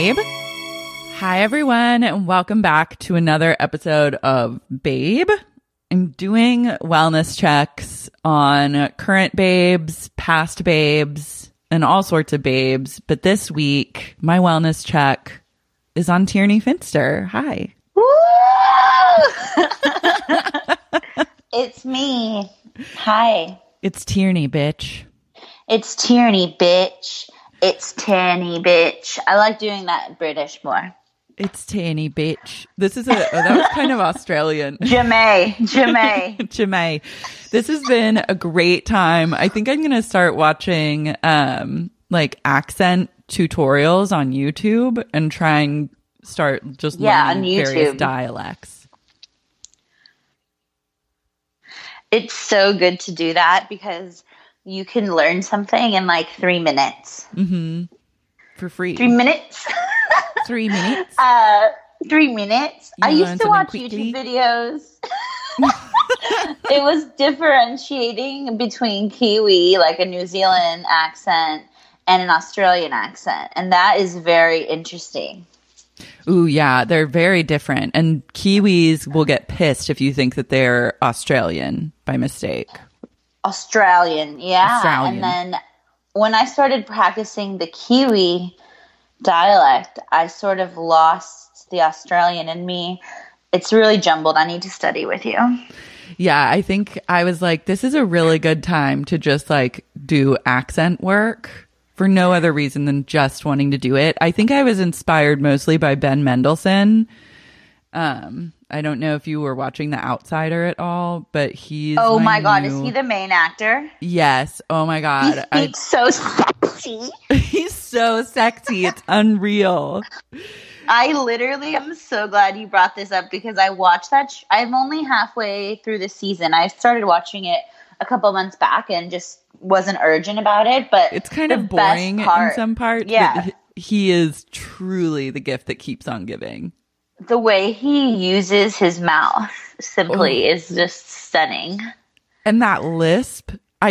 Babe. Hi, everyone, and welcome back to another episode of Babe. I'm doing wellness checks on current babes, past babes, and all sorts of babes. But this week, my wellness check is on Tierney Finster. Hi. Woo! It's me. Hi. It's Tierney, bitch. It's Tierney, bitch. It's Tierney, bitch. I like doing that British more. It's Tierney, bitch. This is that was kind of Australian. Jemay. This has been a great time. I think I'm going to start watching like accent tutorials on YouTube and try and start just learning various dialects. It's so good to do that because you can learn something in like 3 minutes. Mm-hmm. For free. 3 minutes? 3 minutes? 3 minutes. I used to watch YouTube videos. It was differentiating between Kiwi, like a New Zealand accent, and an Australian accent. And that is very interesting. Ooh, yeah. They're very different. And Kiwis will get pissed if you think that they're Australian by mistake. Australian. And then when I started practicing the Kiwi dialect, I sort of lost the Australian in me. It's really jumbled. I need to study with you. Yeah, I think I was like, this is a really good time to just like do accent work for no other reason than just wanting to do it. I think I was inspired mostly by Ben Mendelsohn. I don't know if you were watching The Outsider at all, but he's oh my God, is he the main actor? Yes. Oh my God. He's so sexy. He's so sexy. It's unreal. I literally am so glad you brought this up because I watched that. I'm only halfway through the season. I started watching it a couple months back and just wasn't urgent about it. But it's kind of boring in some parts. Yeah. But he is truly the gift that keeps on giving. The way he uses his mouth simply is just stunning. And that lisp,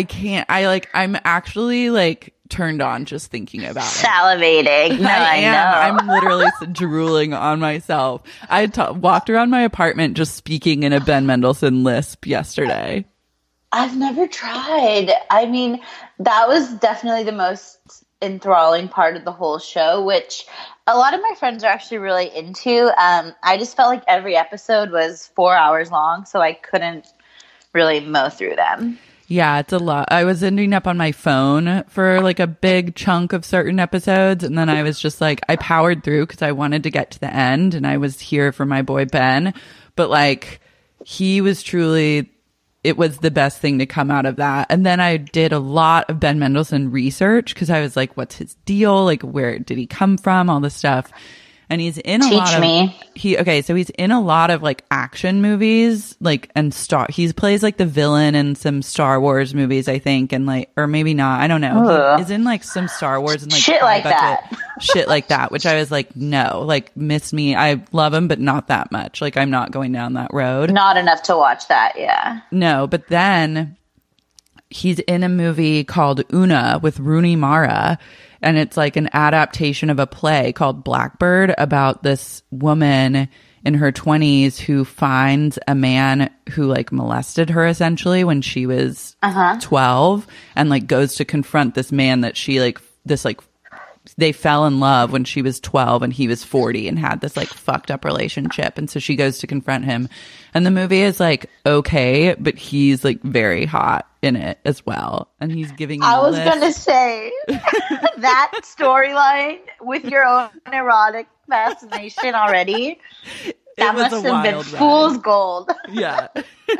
I'm actually like turned on just thinking about Salivating. it. No, I know. I'm literally drooling on myself. I walked around my apartment just speaking in a Ben Mendelsohn lisp yesterday. I've never tried. I mean, that was definitely the most enthralling part of the whole show, which a lot of my friends are actually really into. I just felt like every episode was 4 hours long, so I couldn't really mow through them. Yeah, it's a lot. I was ending up on my phone for like a big chunk of certain episodes, and then I was just like, I powered through because I wanted to get to the end, and I was here for my boy Ben. But like, he was truly, it was the best thing to come out of that. And then I did a lot of Ben Mendelsohn research because I was like, what's his deal? Like, where did he come from? All this stuff. And he's in a lot of so he's in a lot of like action movies, like, and he plays like the villain in some Star Wars movies, I think, and like, or maybe not, I don't know. He is in like some Star Wars and like shit like that, which I was like, no, like, miss me. I love him, but not that much. Like, I'm not going down that road. Not enough to watch that. Yeah. No, but then he's in a movie called Una with Rooney Mara. And it's like an adaptation of a play called Blackbird about this woman in her 20s who finds a man who like molested her essentially when she was 12 and like goes to confront this man that she like they fell in love when she was 12 and he was 40 and had this like fucked up relationship. And so she goes to confront him. And the movie is like, okay, but he's like very hot in it as well. And he's giving I was going to say that storyline with your own erotic fascination already. That must have been fool's gold. Yeah.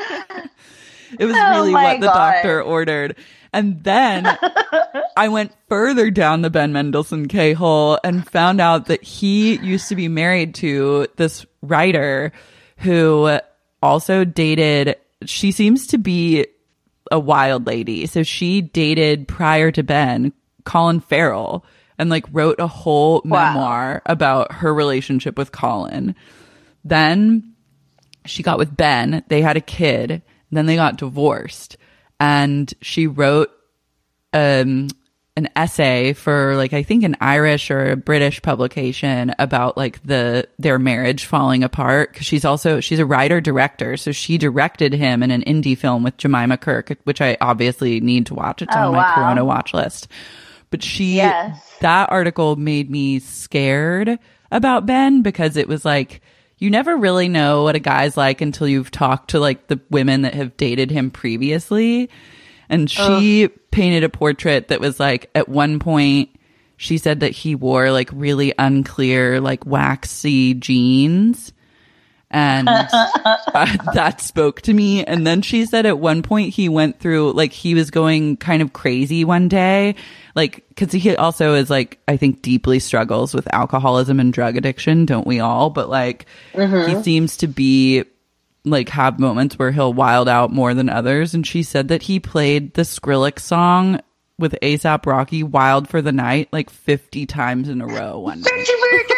It was really what the doctor ordered. And then I went further down the Ben Mendelsohn K-hole and found out that he used to be married to this writer who also dated, she seems to be a wild lady. So she dated prior to Ben, Colin Farrell, and like wrote a whole memoir about her relationship with Colin. Then she got with Ben. They had a kid. Then they got divorced. And she wrote an essay for like, I think an Irish or a British publication about like their marriage falling apart. Cause she's a writer director. So she directed him in an indie film with Jemima Kirk, which I obviously need to watch. It's on my Corona watch list. But that article made me scared about Ben, because it was like, you never really know what a guy's like until you've talked to like the women that have dated him previously. And she painted a portrait that was like, at one point, she said that he wore like really unclear, like waxy jeans. And that spoke to me. And then she said at one point he went through, like, he was going kind of crazy one day, like, because he also is like, I think deeply struggles with alcoholism and drug addiction, don't we all? But like, he seems to be like have moments where he'll wild out more than others. And she said that he played the Skrillex song with A$AP Rocky, Wild for the Night, like 50 times in a row one night.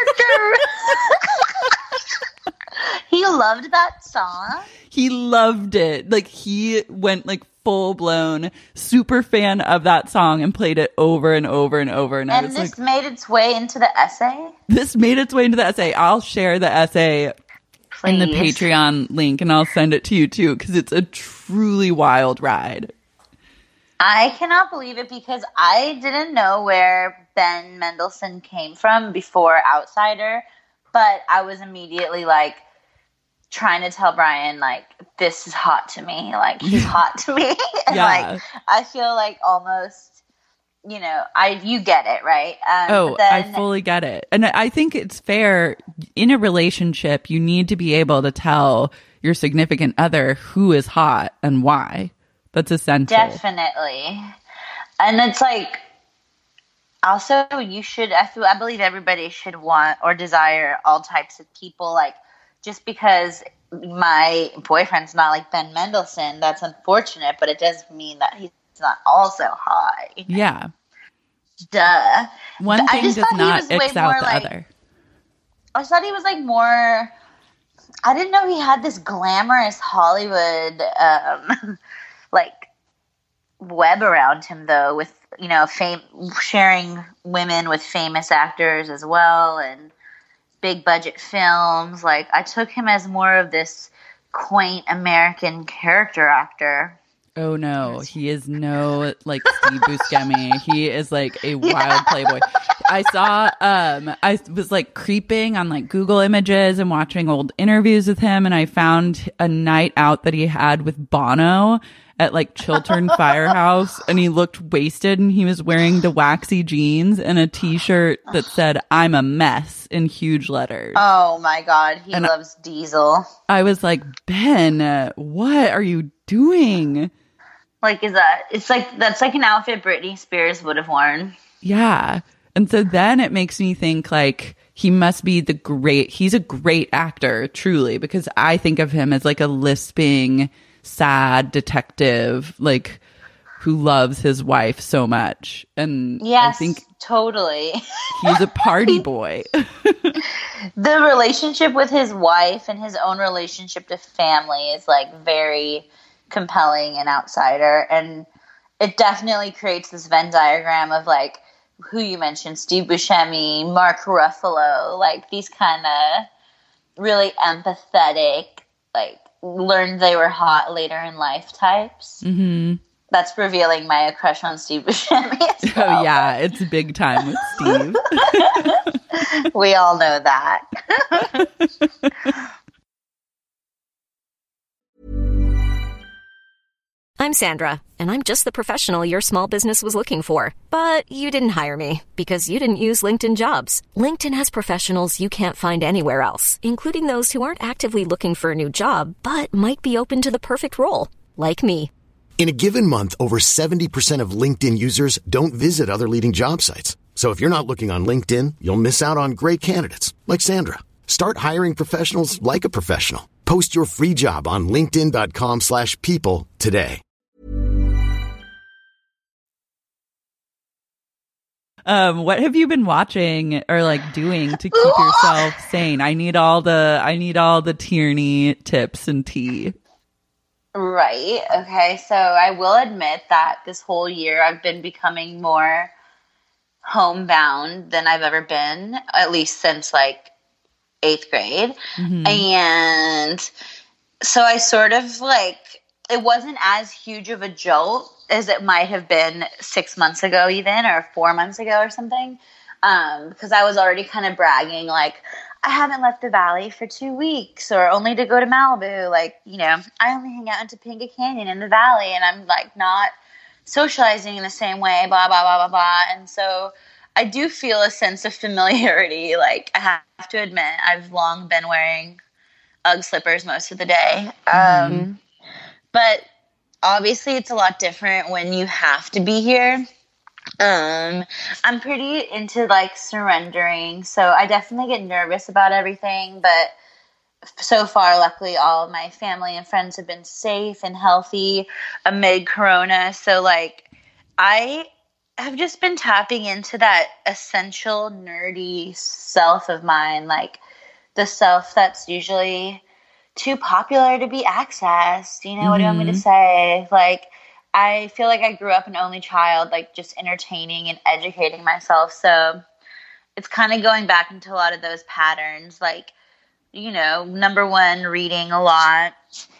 He loved that song. He loved it. Like, he went like full blown super fan of that song and played it over and over and over. And this like, made its way into the essay? This made its way into the essay. I'll share the essay in the Patreon link, and I'll send it to you too, because it's a truly wild ride. I cannot believe it, because I didn't know where Ben Mendelsohn came from before Outsider, but I was immediately like trying to tell Brian, like, this is hot to me. Like, he's hot to me. And like, I feel like almost, you know, you get it, right? I fully get it. And I think it's fair in a relationship, you need to be able to tell your significant other who is hot and why. That's essential. Definitely. And it's like, also I believe everybody should want or desire all types of people. Like, just because my boyfriend's not like Ben Mendelsohn, that's unfortunate, but it doesn't mean that he's not also hot. Yeah. Duh. One thing does not X out the other. I just thought he was like more, I didn't know he had this glamorous Hollywood, like, web around him, though, with, you know, sharing women with famous actors as well, and big budget films. Like, I took him as more of this quaint American character actor. Oh no, he is no like Steve Buscemi. He is like a wild playboy. I saw I was like creeping on like Google Images and watching old interviews with him, and I found a night out that he had with Bono at like Chiltern Firehouse, and he looked wasted, and he was wearing the waxy jeans and a t-shirt that said "I'm a mess" in huge letters. Oh my God, he loves Diesel. I was like, Ben, what are you doing? Like, that's like an outfit Britney Spears would have worn. Yeah. And so then it makes me think like he must be he's a great actor, truly, because I think of him as like a lisping, sad detective, like, who loves his wife so much. And yes, I think totally. He's a party boy. The relationship with his wife and his own relationship to family is like very compelling and Outsider, and it definitely creates this Venn diagram of like who you mentioned, Steve Buscemi, Mark Ruffalo, like these kind of really empathetic, like learned they were hot later in life types. Mm-hmm. That's revealing my crush on Steve Buscemi as well. Oh yeah, it's big time with Steve. We all know that. I'm Sandra, and I'm just the professional your small business was looking for. But you didn't hire me because you didn't use LinkedIn Jobs. LinkedIn has professionals you can't find anywhere else, including those who aren't actively looking for a new job, but might be open to the perfect role, like me. In a given month, over 70% of LinkedIn users don't visit other leading job sites. So if you're not looking on LinkedIn, you'll miss out on great candidates like Sandra. Start hiring professionals like a professional. Post your free job on linkedin.com/people today. What have you been watching or like doing to keep yourself sane? I need all the Tierney tips and tea. Right. Okay. So I will admit that this whole year I've been becoming more homebound than I've ever been, at least since like 8th grade. And so I sort of like, it wasn't as huge of a jolt as it might have been 6 months ago even, or 4 months ago or something. Because I was already kind of bragging, like, I haven't left the Valley for 2 weeks, or only to go to Malibu. Like, you know, I only hang out in Topanga Canyon in the Valley, and I'm like not socializing in the same way, blah, blah, blah, blah, blah. And so I do feel a sense of familiarity. Like, I have to admit, I've long been wearing Ugg slippers most of the day. But obviously it's a lot different when you have to be here. I'm pretty into like surrendering, so I definitely get nervous about everything, but so far, luckily, all of my family and friends have been safe and healthy amid Corona. So like, I have just been tapping into that essential nerdy self of mine, like the self that's usually too popular to be accessed. You know, what do you want me to say? Like, I feel like I grew up an only child, like just entertaining and educating myself. So it's kind of going back into a lot of those patterns, like, you know, number one, reading a lot,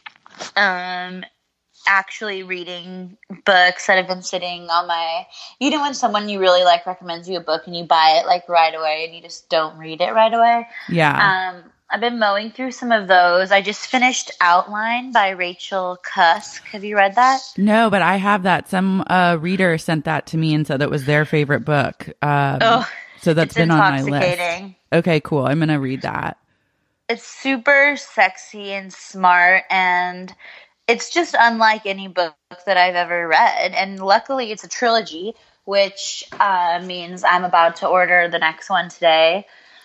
actually reading books that have been sitting on my, you know, when someone you really like recommends you a book and you buy it like right away and you just don't read it right away. Yeah. I've been mowing through some of those. I just finished Outline by Rachel Cusk. Have you read that? No, but I have that. Some reader sent that to me and said that was their favorite book. So that's been on my list. Okay, cool. I'm going to read that. It's super sexy and smart, and it's just unlike any book that I've ever read. And luckily it's a trilogy, which means I'm about to order the next one today.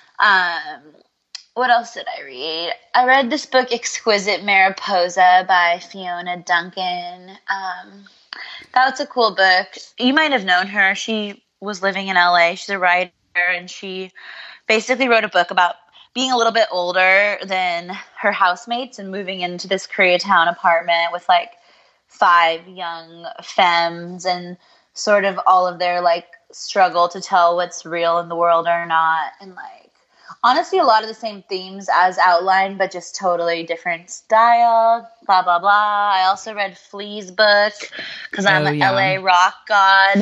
What else did I read? I read this book, Exquisite Mariposa by Fiona Duncan. That was a cool book. You might have known her. She was living in LA. She's a writer, and she basically wrote a book about being a little bit older than her housemates and moving into this Koreatown apartment with like 5 young femmes and sort of all of their like struggle to tell what's real in the world or not. And like, honestly, a lot of the same themes as Outline, but just totally different style, blah, blah, blah. I also read Flea's book because I'm an LA rock god.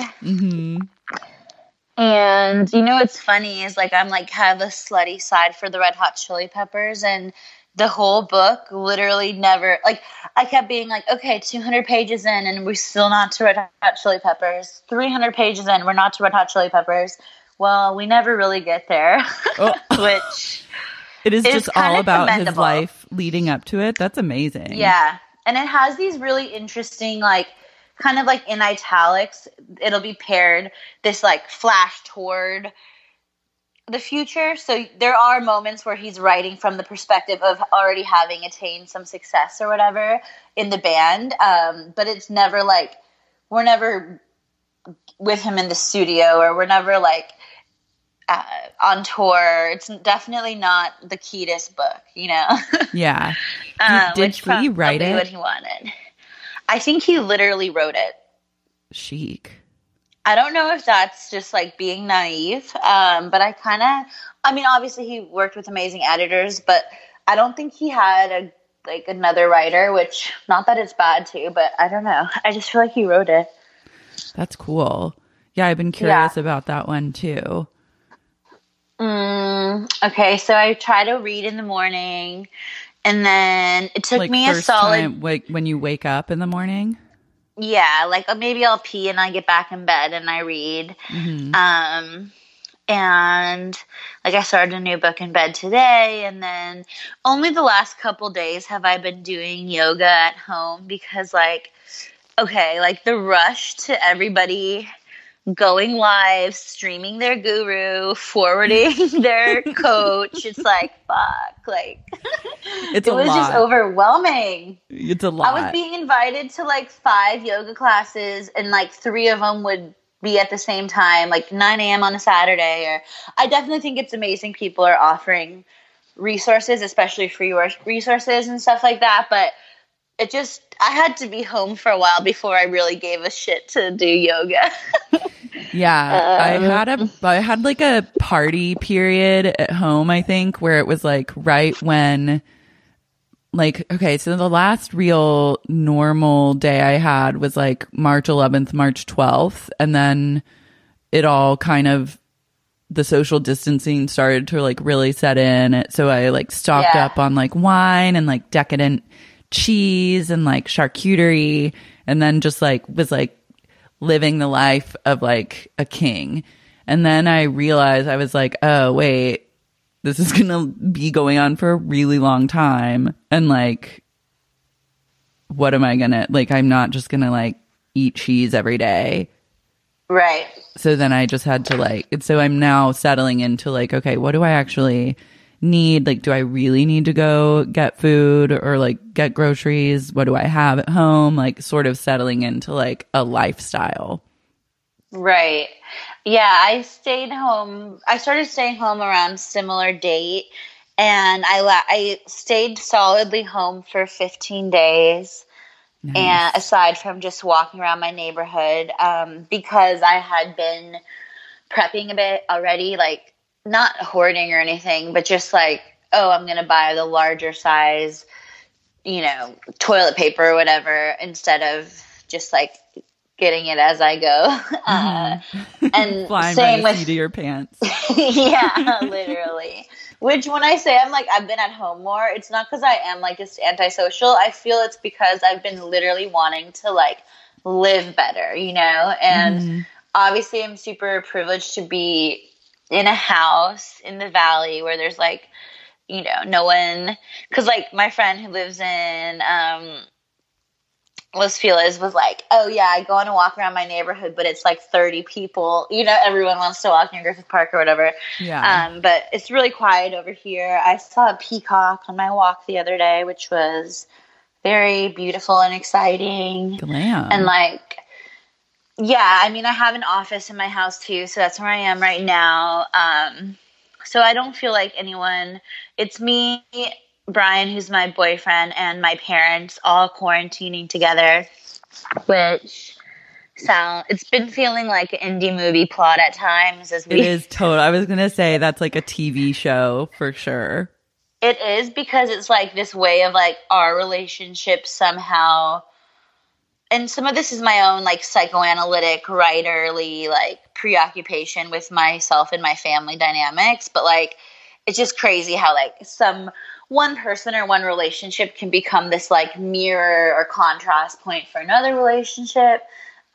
And, you know, what's funny is like, I'm like have a slutty side for the Red Hot Chili Peppers, and the whole book literally never, like, I kept being like, okay, 200 pages in and we're still not to Red Hot Chili Peppers. 300 pages in, we're not to Red Hot Chili Peppers. Well, we never really get there, which it is just all about his life leading up to it. That's amazing. Yeah. And it has these really interesting, like, kind of like in italics, it'll be paired this like flash toward the future. So there are moments where he's writing from the perspective of already having attained some success or whatever in the band. But it's never like, we're never with him in the studio, or we're never like on tour. It's definitely not the Kiedis book, you know? Yeah. Did Flea write it? What he wanted. I think he literally wrote it. Chic. I don't know if that's just like being naive, but I mean, obviously he worked with amazing editors, but I don't think he had another writer, which, not that it's bad too, but I don't know. I just feel like he wrote it. That's cool. Yeah, I've been curious about that one too. Okay, so I try to read in the morning, and then it took me a solid time, when you wake up in the morning. Yeah, like maybe I'll pee and I get back in bed and I read. And like I started a new book in bed today, and then only the last couple days have I been doing yoga at home because like, okay, like the rush to everybody going live, streaming their guru, forwarding their coach. It's like, fuck, like it was just overwhelming. It's a lot. I was being invited to like 5 yoga classes, and like 3 of them would be at the same time, like 9 a.m. on a Saturday. Or I definitely think it's amazing people are offering resources, especially free resources and stuff like that. But I had to be home for a while before I really gave a shit to do yoga. Yeah, I had like a party period at home, I think, where it was like right when, like, okay, so the last real normal day I had was like March 11th, March 12th, and then it all kind of, the social distancing started to like really set in. So I like stocked up on like wine and like decadent cheese and like charcuterie, and then just like was like living the life of like a king. And then I realized, I was like, oh wait, this is gonna be going on for a really long time, and like, what am I gonna, like, I'm not just gonna like eat cheese every day. Right. So then I just had to like, so I'm now settling into like, okay, what do I actually need? Like, do I really need to go get food or like get groceries? What do I have at home? Like, sort of settling into like a lifestyle. Right. Yeah, I stayed home. I started staying home around similar date, and I stayed solidly home for 15 days. Nice. And aside from just walking around my neighborhood, because I had been prepping a bit already, like not hoarding or anything, but just like, oh, I'm going to buy the larger size, toilet paper or whatever, instead of just like getting it as I go. And flying same by the with seat of your pants. yeah, literally. Which when I say I'm like, I've been at home more, it's not because I am like just antisocial. I feel it's because I've been literally wanting to like live better, and obviously I'm super privileged to be in a house in the valley where there's like, no one, because like my friend who lives in Los Feliz was like, oh yeah, I go on a walk around my neighborhood, but it's like 30 people, everyone wants to walk near Griffith Park or whatever. Yeah. But it's really quiet over here. I saw a peacock on my walk the other day, which was very beautiful and exciting. Glam. And like, yeah, I mean, I have an office in my house too, so that's where I am right now. So I don't feel like anyone, it's me, Brian, who's my boyfriend, and my parents all quarantining together, which it's been feeling like an indie movie plot at times. It is total. I was going to say that's like a TV show for sure. It is, because it's like this way of like our relationship somehow, and some of this is my own like psychoanalytic, writerly like preoccupation with myself and my family dynamics, but like it's just crazy how like one person or one relationship can become this like mirror or contrast point for another relationship.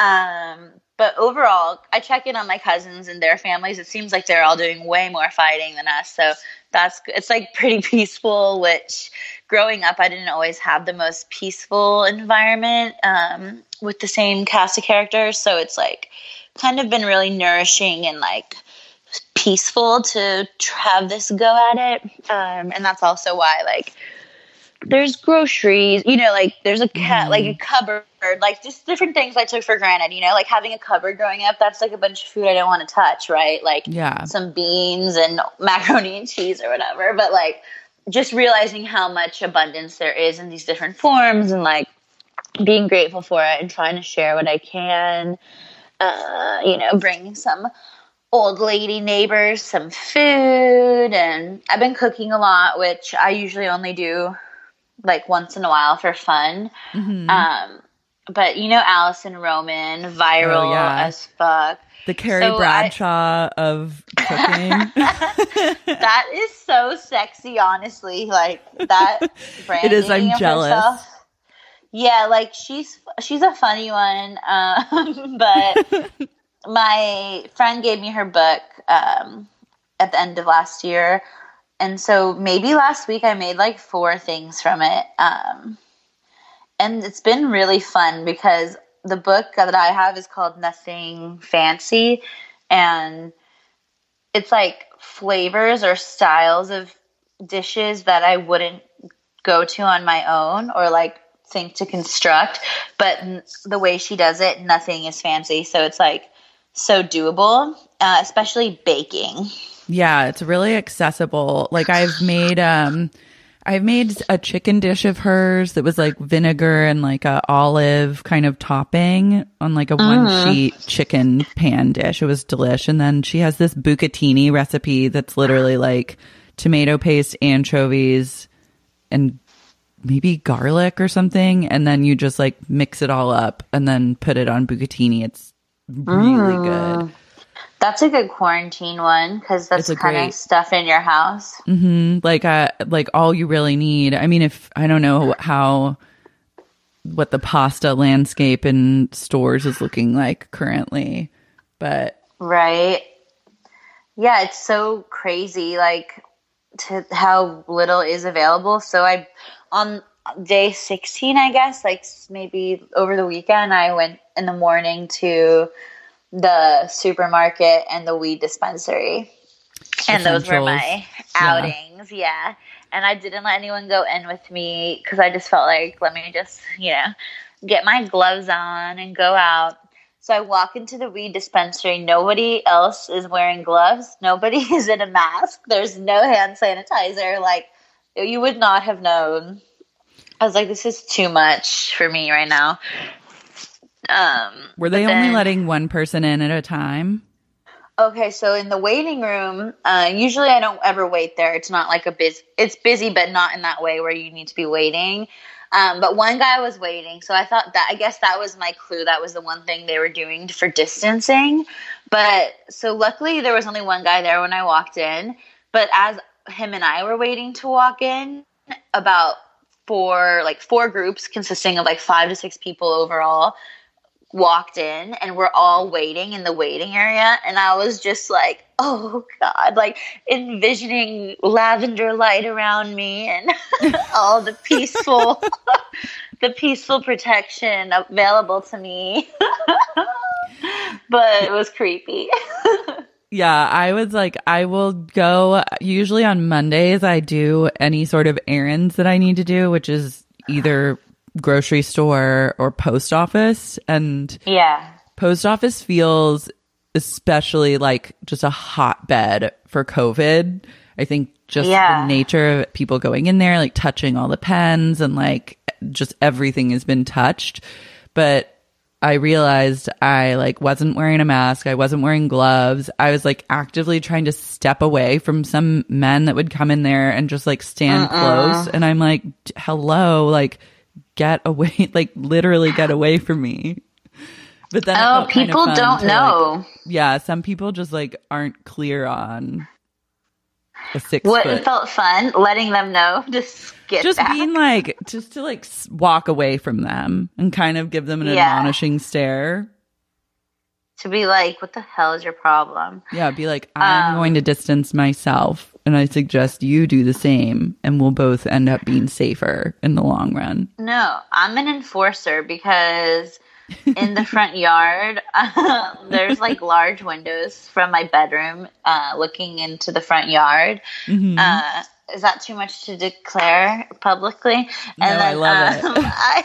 But overall, I check in on my cousins and their families. It seems like they're all doing way more fighting than us. So it's like pretty peaceful, which growing up, I didn't always have the most peaceful environment, with the same cast of characters. So it's like kind of been really nourishing and like peaceful to have this go at it. And that's also why like there's groceries, like there's a cat, like a cupboard, like just different things I took for granted, like having a cupboard growing up, that's like a bunch of food I don't want to touch, right? Like some beans and macaroni and cheese or whatever. But like just realizing how much abundance there is in these different forms, and like being grateful for it and trying to share what I can, bringing some old lady neighbors some food. And I've been cooking a lot, which I usually only do like once in a while for fun. But Allison Roman, viral as fuck. The Carrie Bradshaw of cooking. That is so sexy, honestly. Like that branding. It is. I'm jealous. Herself. Yeah, like she's a funny one. But my friend gave me her book at the end of last year. And so maybe last week I made like 4 things from it. And it's been really fun because the book that I have is called Nothing Fancy. And it's like flavors or styles of dishes that I wouldn't go to on my own or like think to construct. But the way she does it, nothing is fancy. So it's like so doable, especially baking. Yeah, it's really accessible. Like I've made, I I made a chicken dish of hers that was like vinegar and like a olive kind of topping on like a one sheet chicken pan dish. It was delish. And then she has this bucatini recipe that's literally like tomato paste, anchovies, and maybe garlic or something. And then you just like mix it all up and then put it on bucatini. It's really good. That's a good quarantine one because that's kind of stuff in your house. Mm-hmm. Like all you really need. I mean, if I don't know what the pasta landscape in stores is looking like currently, but right, yeah, it's so crazy, like to how little is available. So I on day 16, I guess, like maybe over the weekend, I went in the morning to the supermarket and the weed dispensary, and those were my outings. Yeah. And I didn't let anyone go in with me because I just felt like, let me just, get my gloves on and go out. So I walk into the weed dispensary. Nobody else is wearing gloves. Nobody is in a mask. There's no hand sanitizer. Like, you would not have known. I was like, this is too much for me right now. Were they only letting one person in at a time? Okay, so in the waiting room, usually I don't ever wait there. It's not like it's busy, but not in that way where you need to be waiting. But one guy was waiting, so I guess that was my clue. That was the one thing they were doing for distancing. But so luckily there was only one guy there when I walked in. But as him and I were waiting to walk in, about four groups consisting of like 5 to 6 people overall walked in, and we're all waiting in the waiting area, and I was just like, oh God, like envisioning lavender light around me and all the peaceful protection available to me. But it was creepy. Yeah, I was like, I will go, usually on Mondays I do any sort of errands that I need to do, which is either grocery store or post office. And post office feels especially like just a hotbed for COVID. I think just the nature of people going in there, like touching all the pens and like just everything has been touched. But I realized I like wasn't wearing a mask. I wasn't wearing gloves. I was like actively trying to step away from some men that would come in there and just like stand close. And I'm like, hello, like get away, like literally get away from me. But then people don't know. Like, some people just like aren't clear on a 6 what foot. It felt fun letting them know, just back. Being like, just to like walk away from them and kind of give them an admonishing stare. To be like, what the hell is your problem? Yeah, be like, I'm going to distance myself, and I suggest you do the same, and we'll both end up being safer in the long run. No, I'm an enforcer because in the front yard, there's like large windows from my bedroom looking into the front yard. Mm-hmm. Is that too much to declare publicly? No, and then, I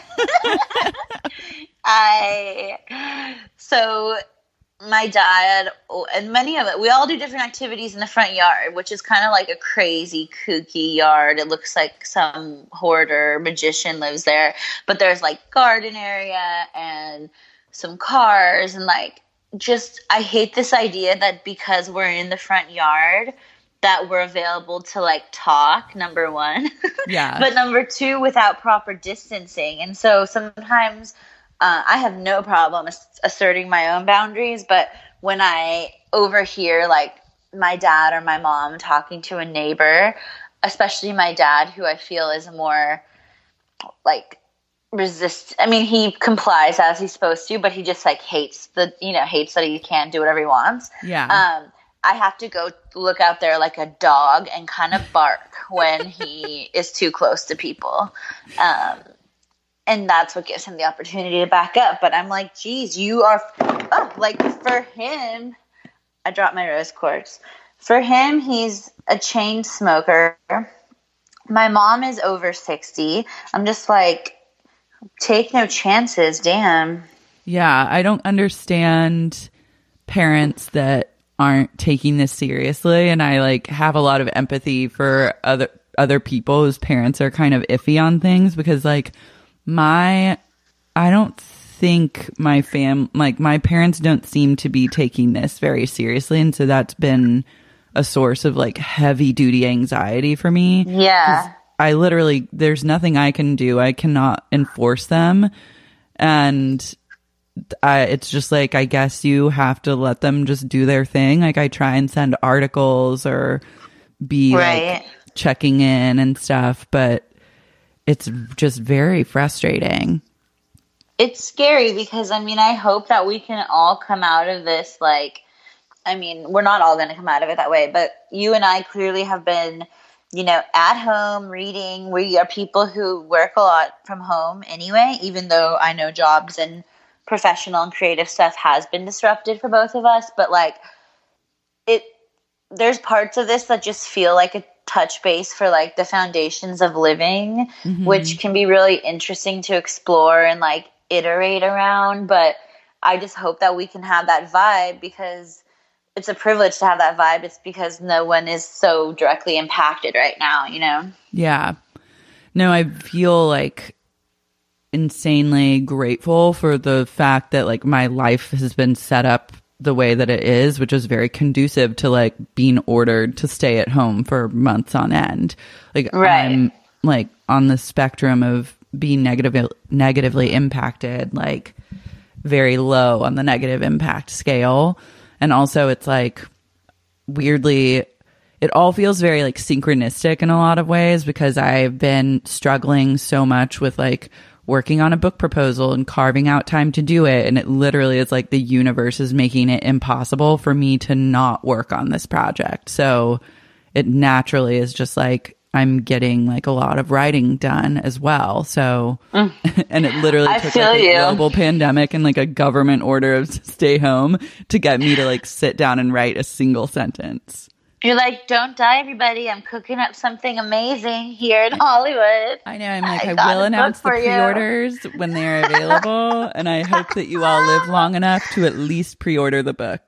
love it. So my dad and many of it, we all do different activities in the front yard, which is kind of like a crazy, kooky yard. It looks like some hoarder magician lives there, but there's like garden area and some cars and like I hate this idea that because we're in the front yard that we're available to like talk, number one. Yeah. But number two, without proper distancing. And so sometimes I have no problem asserting my own boundaries, but when I overhear like my dad or my mom talking to a neighbor, especially my dad, who I feel is more like I mean, he complies as he's supposed to, but he just like hates that he can't do whatever he wants. Yeah. I have to go look out there like a dog and kind of bark when he is too close to people. And that's what gives him the opportunity to back up. But I'm like, geez, you are like for him, I dropped my rose quartz. For him, he's a chain smoker. My mom is over 60. I'm just like, take no chances. Damn. Yeah. I don't understand parents that aren't taking this seriously. And I like have a lot of empathy for other other people whose parents are kind of iffy on things, because like I don't think my parents don't seem to be taking this very seriously, and so that's been a source of like heavy duty anxiety for me. Yeah. I literally, there's nothing I can do. I cannot enforce them. And it's just like, I guess you have to let them just do their thing. Like I try and send articles or be like checking in and stuff, but it's just very frustrating. It's scary because, I mean, I hope that we can all come out of this, like, I mean, we're not all going to come out of it that way, but you and I clearly have been, you know, at home reading. We are people who work a lot from home anyway, even though I know jobs and professional and creative stuff has been disrupted for both of us. But like there's parts of this that just feel like a touch base for like the foundations of living, which can be really interesting to explore and like iterate around. But I just hope that we can have that vibe, because it's a privilege to have that vibe. It's because no one is so directly impacted right now, you know? Yeah. No, I feel like insanely grateful for the fact that like my life has been set up the way that it is, which is very conducive to like being ordered to stay at home for months on end. Like I'm like on the spectrum of being negatively impacted, like very low on the negative impact scale. And also it's like weirdly, it all feels very like synchronistic in a lot of ways, because I've been struggling so much with like working on a book proposal and carving out time to do it. And it literally is like the universe is making it impossible for me to not work on this project. So it naturally is just like I'm getting like a lot of writing done as well. So, and it literally took like a global pandemic and like a government order of stay home to get me to like sit down and write a single sentence. You're like, don't die, everybody. I'm cooking up something amazing here in Hollywood. I know. I'm like, I will announce the pre-orders when they're available. And I hope that you all live long enough to at least pre-order the book.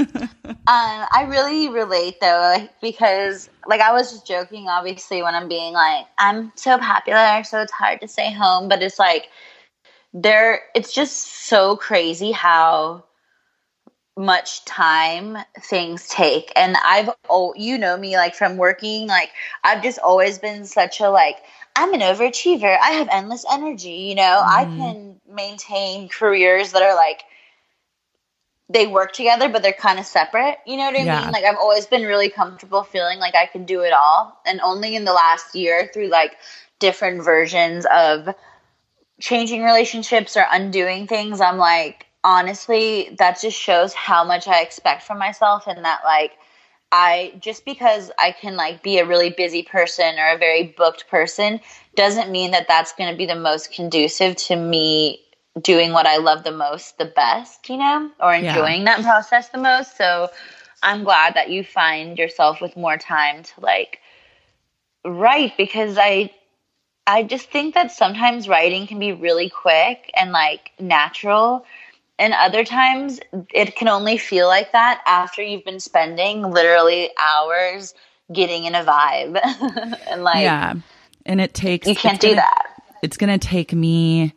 I really relate, though, because like I was just joking, obviously, when I'm being like, I'm so popular, so it's hard to stay home. But it's like it's just so crazy how much time things take. And you know me, like from working, like I've just always been such a like, I'm an overachiever. I have endless energy, you know. I can maintain careers that are like, they work together, but they're kind of separate. You know what I mean? Like I've always been really comfortable feeling like I can do it all. And only in the last year, through like different versions of changing relationships or undoing things, I'm like, honestly, that just shows how much I expect from myself, and that like just because I can like be a really busy person or a very booked person doesn't mean that that's going to be the most conducive to me doing what I love the most, the best, you know, or enjoying that process the most. So I'm glad that you find yourself with more time to like write, because I just think that sometimes writing can be really quick and like natural. And other times it can only feel like that after you've been spending literally hours getting in a vibe. And like, yeah. And you can't do that. It's going to take me,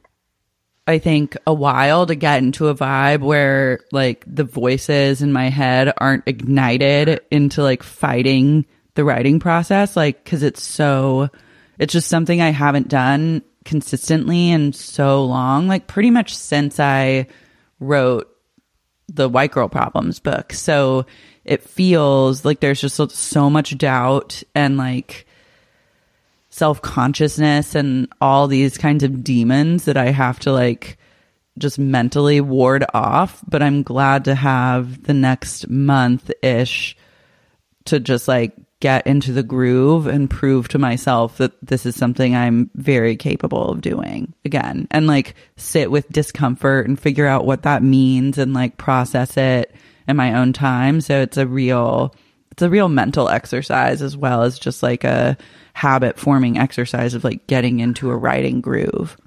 I think, a while to get into a vibe where like the voices in my head aren't ignited into like fighting the writing process. Like, 'cause it's just something I haven't done consistently in so long, like pretty much since I wrote the White Girl Problems book. So it feels like there's just so much doubt and like self-consciousness and all these kinds of demons that I have to like just mentally ward off. But I'm glad to have the next month-ish to just like get into the groove and prove to myself that this is something I'm very capable of doing again, and like sit with discomfort and figure out what that means and like process it in my own time. So it's a real mental exercise as well as just like a habit forming exercise of like getting into a writing groove.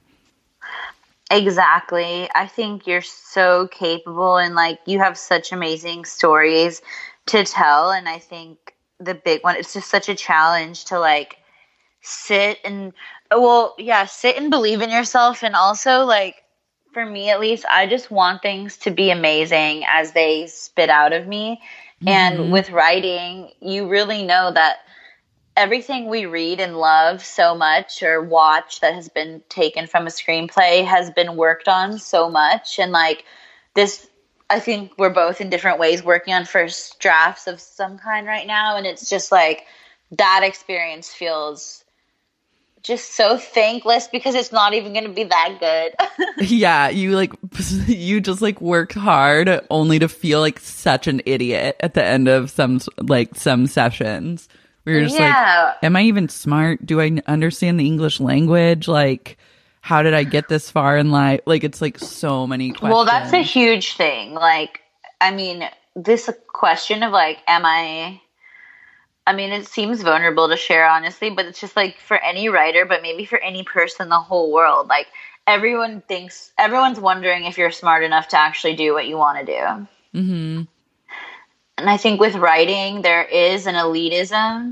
Exactly. I think you're so capable, and like you have such amazing stories to tell. And I think the big one, it's just such a challenge to like sit and sit and believe in yourself. And also, like, for me at least, I just want things to be amazing as they spit out of me. And with writing, you really know that everything we read and love so much or watch that has been taken from a screenplay has been worked on so much. And like this, I think we're both in different ways working on first drafts of some kind right now. And it's just like that experience feels just so thankless because it's not even going to be that good. Yeah, you just like worked hard only to feel like such an idiot at the end of some sessions. We were just like, am I even smart? Do I understand the English language? Like, how did I get this far in life? Like, it's like so many questions. Well, that's a huge thing. Like, I mean, this question of like, it seems vulnerable to share, honestly, but it's just like for any writer, but maybe for any person in the whole world, like everyone's wondering if you're smart enough to actually do what you want to do. Mm-hmm. And I think with writing, there is an elitism,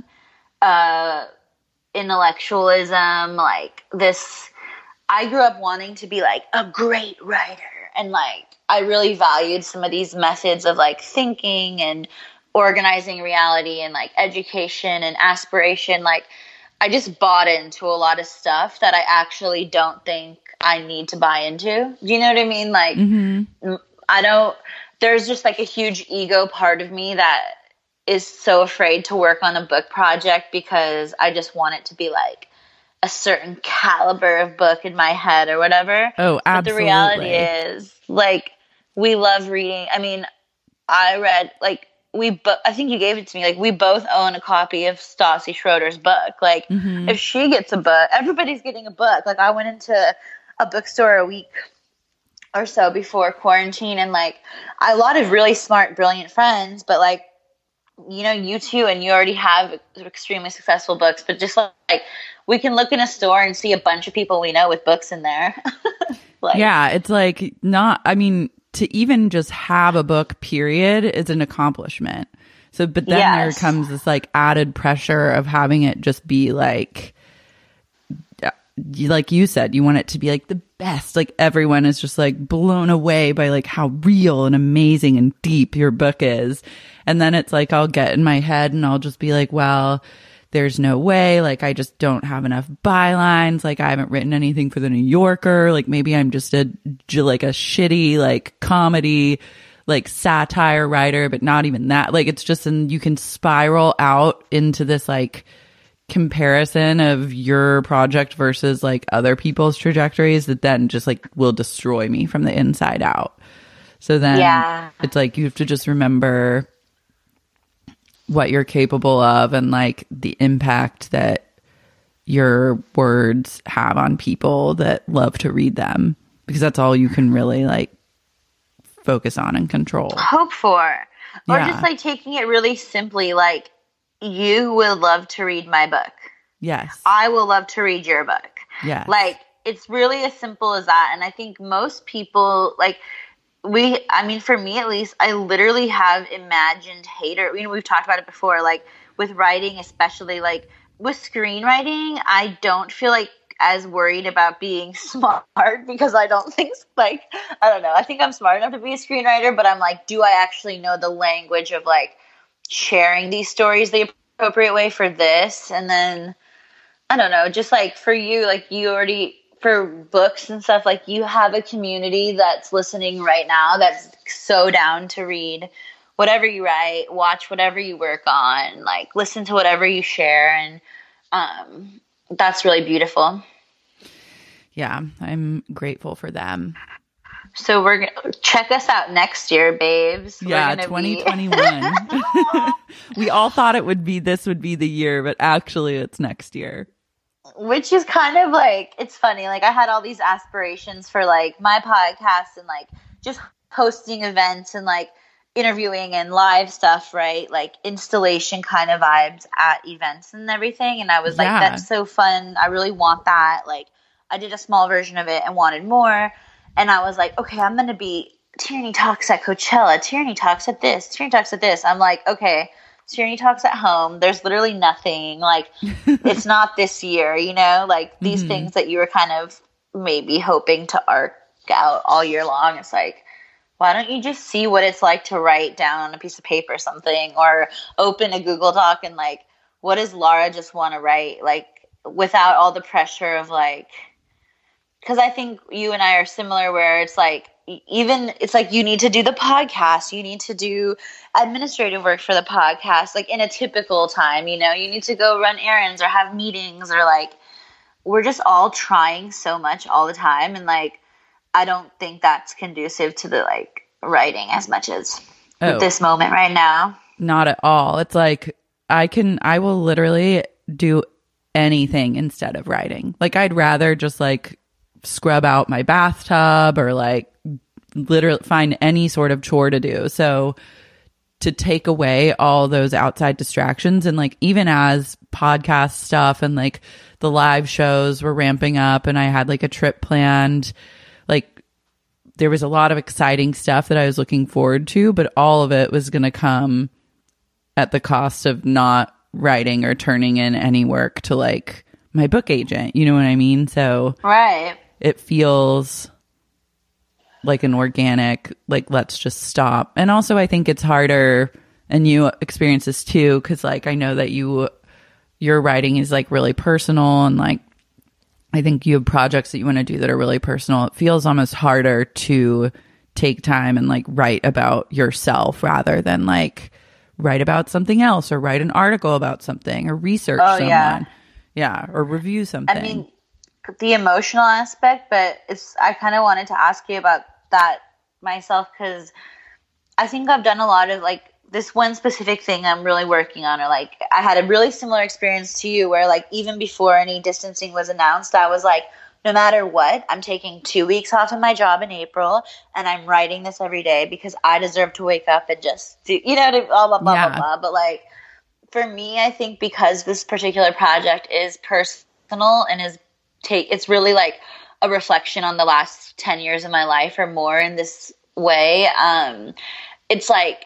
intellectualism, like this. I grew up wanting to be like a great writer. And like, I really valued some of these methods of like thinking and organizing reality and like education and aspiration. Like, I just bought into a lot of stuff that I actually don't think I need to buy into. Do you know what I mean? Like, there's just like a huge ego part of me that is so afraid to work on a book project because I just want it to be like a certain caliber of book in my head or whatever. Oh, absolutely. But the reality is, like, we love reading. I mean, I read, like, I think you gave it to me. Like, we both own a copy of Stassi Schroeder's book. Like, if she gets a book, everybody's getting a book. Like, I went into a bookstore a week or so before quarantine, and like a lot of really smart, brilliant friends, but like, you know, you too, and you already have extremely successful books, but just like we can look in a store and see a bunch of people we know with books in there. Like, yeah, it's like to even just have a book period is an accomplishment. So, but then there comes this like added pressure of having it just be like you said, you want it to be like the best. Like everyone is just like blown away by like how real and amazing and deep your book is. And then it's like, I'll get in my head and I'll just be like, well, there's no way. Like, I just don't have enough bylines. Like, I haven't written anything for the New Yorker. Like, maybe I'm just a shitty, like, comedy, like, satire writer, but not even that. Like, it's just, and you can spiral out into this, like, comparison of your project versus, like, other people's trajectories that then just, like, will destroy me from the inside out. So then it's like, you have to just remember what you're capable of and like the impact that your words have on people that love to read them, because that's all you can really like focus on and control. Hope for. Or just like taking it really simply, like, you will love to read my book. Yes. I will love to read your book. Yes. Like, it's really as simple as that. And I think most people, like, for me at least, I literally have imagined hater. You know, we've talked about it before, like with writing, especially like with screenwriting, I don't feel like as worried about being smart because I don't think like, I don't know. I think I'm smart enough to be a screenwriter, but I'm like, do I actually know the language of like sharing these stories the appropriate way for this? And then, I don't know, just like for you, like you already, for books and stuff, like you have a community that's listening right now that's so down to read whatever you write, watch whatever you work on, like listen to whatever you share. And that's really beautiful. Yeah, I'm grateful for them. So we're going to check us out next year, babes. Yeah, 2021. We all thought this would be the year, but actually it's next year. Which is kind of like, it's funny. Like I had all these aspirations for like my podcast and like just hosting events and like interviewing and live stuff, right? Like installation kind of vibes at events and everything. And I was like, that's so fun. I really want that. Like I did a small version of it and wanted more. And I was like, okay, I'm going to be Tierney Talks at Coachella. Tierney Talks at this. Tierney Talks at this. I'm like, okay, Serenity Talks at home. There's literally nothing. Like, it's not this year, you know? Like, these things that you were kind of maybe hoping to arc out all year long. It's like, why don't you just see what it's like to write down on a piece of paper or something, or open a Google Doc and, like, what does Laura just want to write? Like, without all the pressure of, like, because I think you and I are similar where it's like, even it's like you need to do the podcast, you need to do administrative work for the podcast, like in a typical time, you know, you need to go run errands or have meetings, or like, we're just all trying so much all the time. And like, I don't think that's conducive to the like writing as much as at this moment right now. Not at all. It's like, I will literally do anything instead of writing. Like, I'd rather just like scrub out my bathtub or like literally find any sort of chore to do. So to take away all those outside distractions, and like even as podcast stuff and like the live shows were ramping up and I had like a trip planned, like there was a lot of exciting stuff that I was looking forward to, but all of it was going to come at the cost of not writing or turning in any work to like my book agent. You know what I mean? So right. It feels like an organic, like, let's just stop. And also I think it's harder, and you experience this too, because like I know that your writing is like really personal, and like I think you have projects that you want to do that are really personal. It feels almost harder to take time and like write about yourself rather than like write about something else, or write an article about something, or research someone. Yeah, or review something. I mean, the emotional aspect, but I kind of wanted to ask you about that myself, because I think I've done a lot of like this one specific thing I'm really working on, or like I had a really similar experience to you where like even before any distancing was announced, I was like, no matter what, I'm taking 2 weeks off of my job in April, and I'm writing this every day because I deserve to wake up and just do, you know, blah, blah, blah, blah, blah. But like, for me, I think because this particular project is personal and it's really like a reflection on the last 10 years of my life or more in this way. It's like,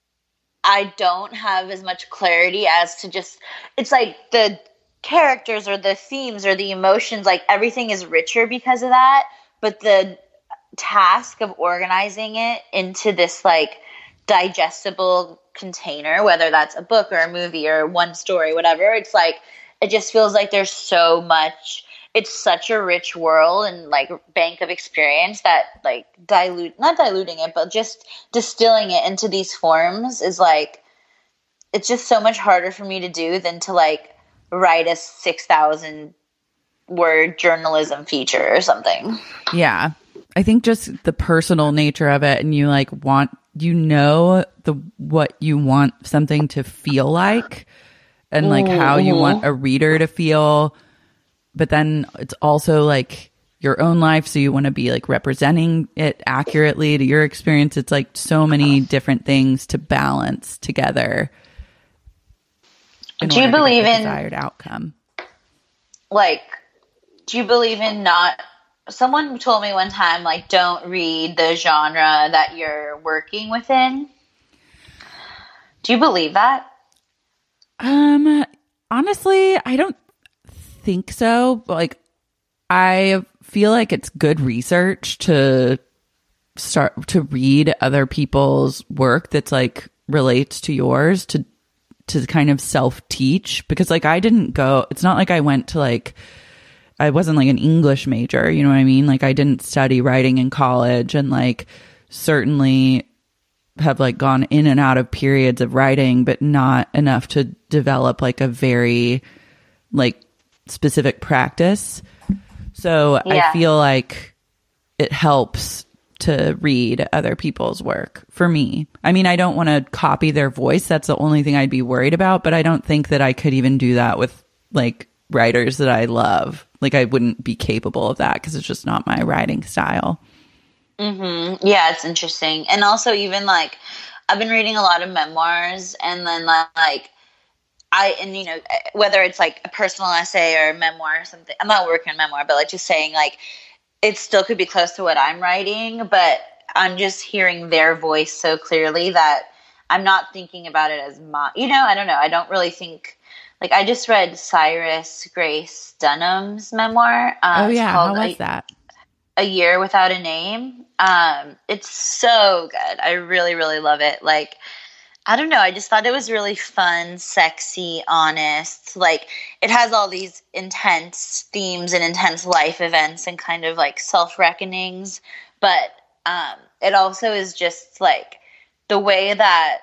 I don't have as much clarity as to just, it's like the characters or the themes or the emotions, like everything is richer because of that. But the task of organizing it into this like digestible container, whether that's a book or a movie or one story, whatever, it's like, it just feels like there's so much, it's such a rich world and like bank of experience that like not diluting it, but just distilling it into these forms is like, it's just so much harder for me to do than to like write a 6,000 word journalism feature or something. Yeah. I think just the personal nature of it, and you like want, you know, what you want something to feel like, and like how you want a reader to feel. But then it's also like your own life, so you want to be like representing it accurately to your experience. It's like so many different things to balance together. Do you believe in desired outcome? Like, do you believe in not? Someone told me one time, like, don't read the genre that you're working within. Do you believe that? Honestly, I don't think so. But like, I feel like it's good research to start to read other people's work that's like relates to yours, to kind of self-teach, because like it's not like I went to like, I wasn't like an English major, you know what I mean? Like I didn't study writing in college, and like certainly have like gone in and out of periods of writing, but not enough to develop like a very like specific practice. So I feel like it helps to read other people's work for me. I mean, I don't want to copy their voice. That's the only thing I'd be worried about, but I don't think that I could even do that with like writers that I love. Like I wouldn't be capable of that because it's just not my writing style. Mm-hmm. Yeah, it's interesting. And also even like I've been reading a lot of memoirs, and then like you know, whether it's like a personal essay or a memoir or something, I'm not working on memoir, but like just saying like it still could be close to what I'm writing, but I'm just hearing their voice so clearly that I'm not thinking about it as I don't know. I don't really think, like, I just read Cyrus Grace Dunham's memoir. Oh yeah, how was that? A Year Without a Name. It's so good. I really, really love it. Like, I don't know. I just thought it was really fun, sexy, honest. Like, it has all these intense themes and intense life events and kind of like self-reckonings. But it also is just like the way that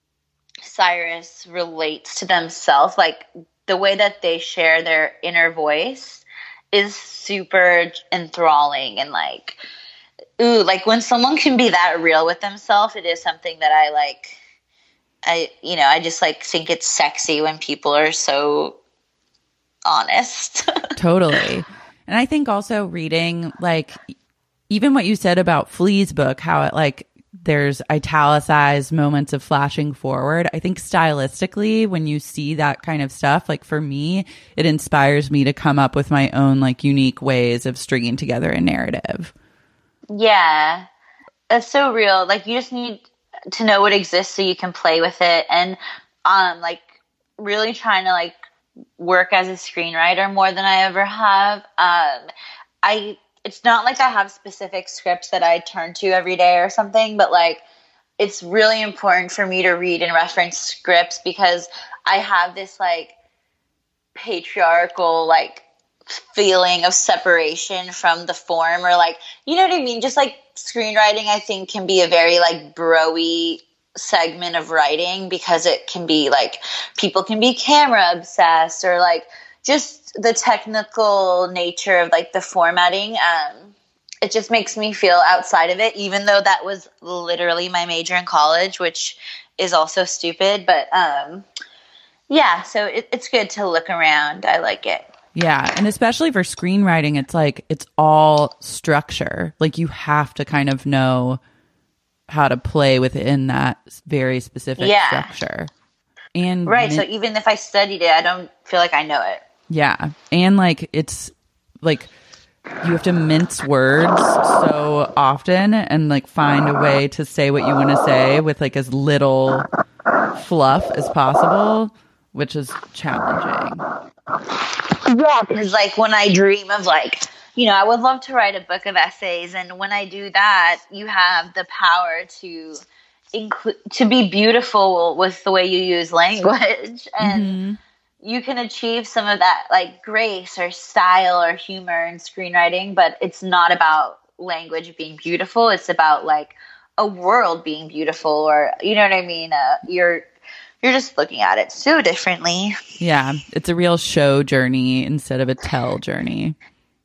Cyrus relates to themselves, like the way that they share their inner voice is super enthralling. And like, ooh, like when someone can be that real with themselves, it is something that I like. I just like think it's sexy when people are so honest. Totally. And I think also reading, like, even what you said about Flea's book, how it like there's italicized moments of flashing forward. I think stylistically, when you see that kind of stuff, like for me, it inspires me to come up with my own like unique ways of stringing together a narrative. Yeah, that's so real. Like, you just need to know what exists so you can play with it. And like really trying to like work as a screenwriter more than I ever have. It's not like I have specific scripts that I turn to every day or something, but like it's really important for me to read and reference scripts because I have this like patriarchal like feeling of separation from the form, or like, you know what I mean? Just like screenwriting, I think, can be a very like bro-y segment of writing because it can be like people can be camera obsessed, or like just the technical nature of like the formatting. It just makes me feel outside of it, even though that was literally my major in college, which is also stupid. But yeah, so it's good to look around. I like it. Yeah. And especially for screenwriting, it's like, it's all structure. Like you have to kind of know how to play within that very specific structure. And right. So even if I studied it, I don't feel like I know it. Yeah. And like, it's like, you have to mince words so often and like find a way to say what you want to say with like as little fluff as possible, which is challenging. Yeah, because like when I dream of like, I would love to write a book of essays, and when I do that, you have the power to be beautiful with the way you use language, and you can achieve some of that like grace or style or humor in screenwriting. But it's not about language being beautiful; it's about like a world being beautiful, or you know what I mean. You're just looking at it so differently. Yeah, it's a real show journey instead of a tell journey.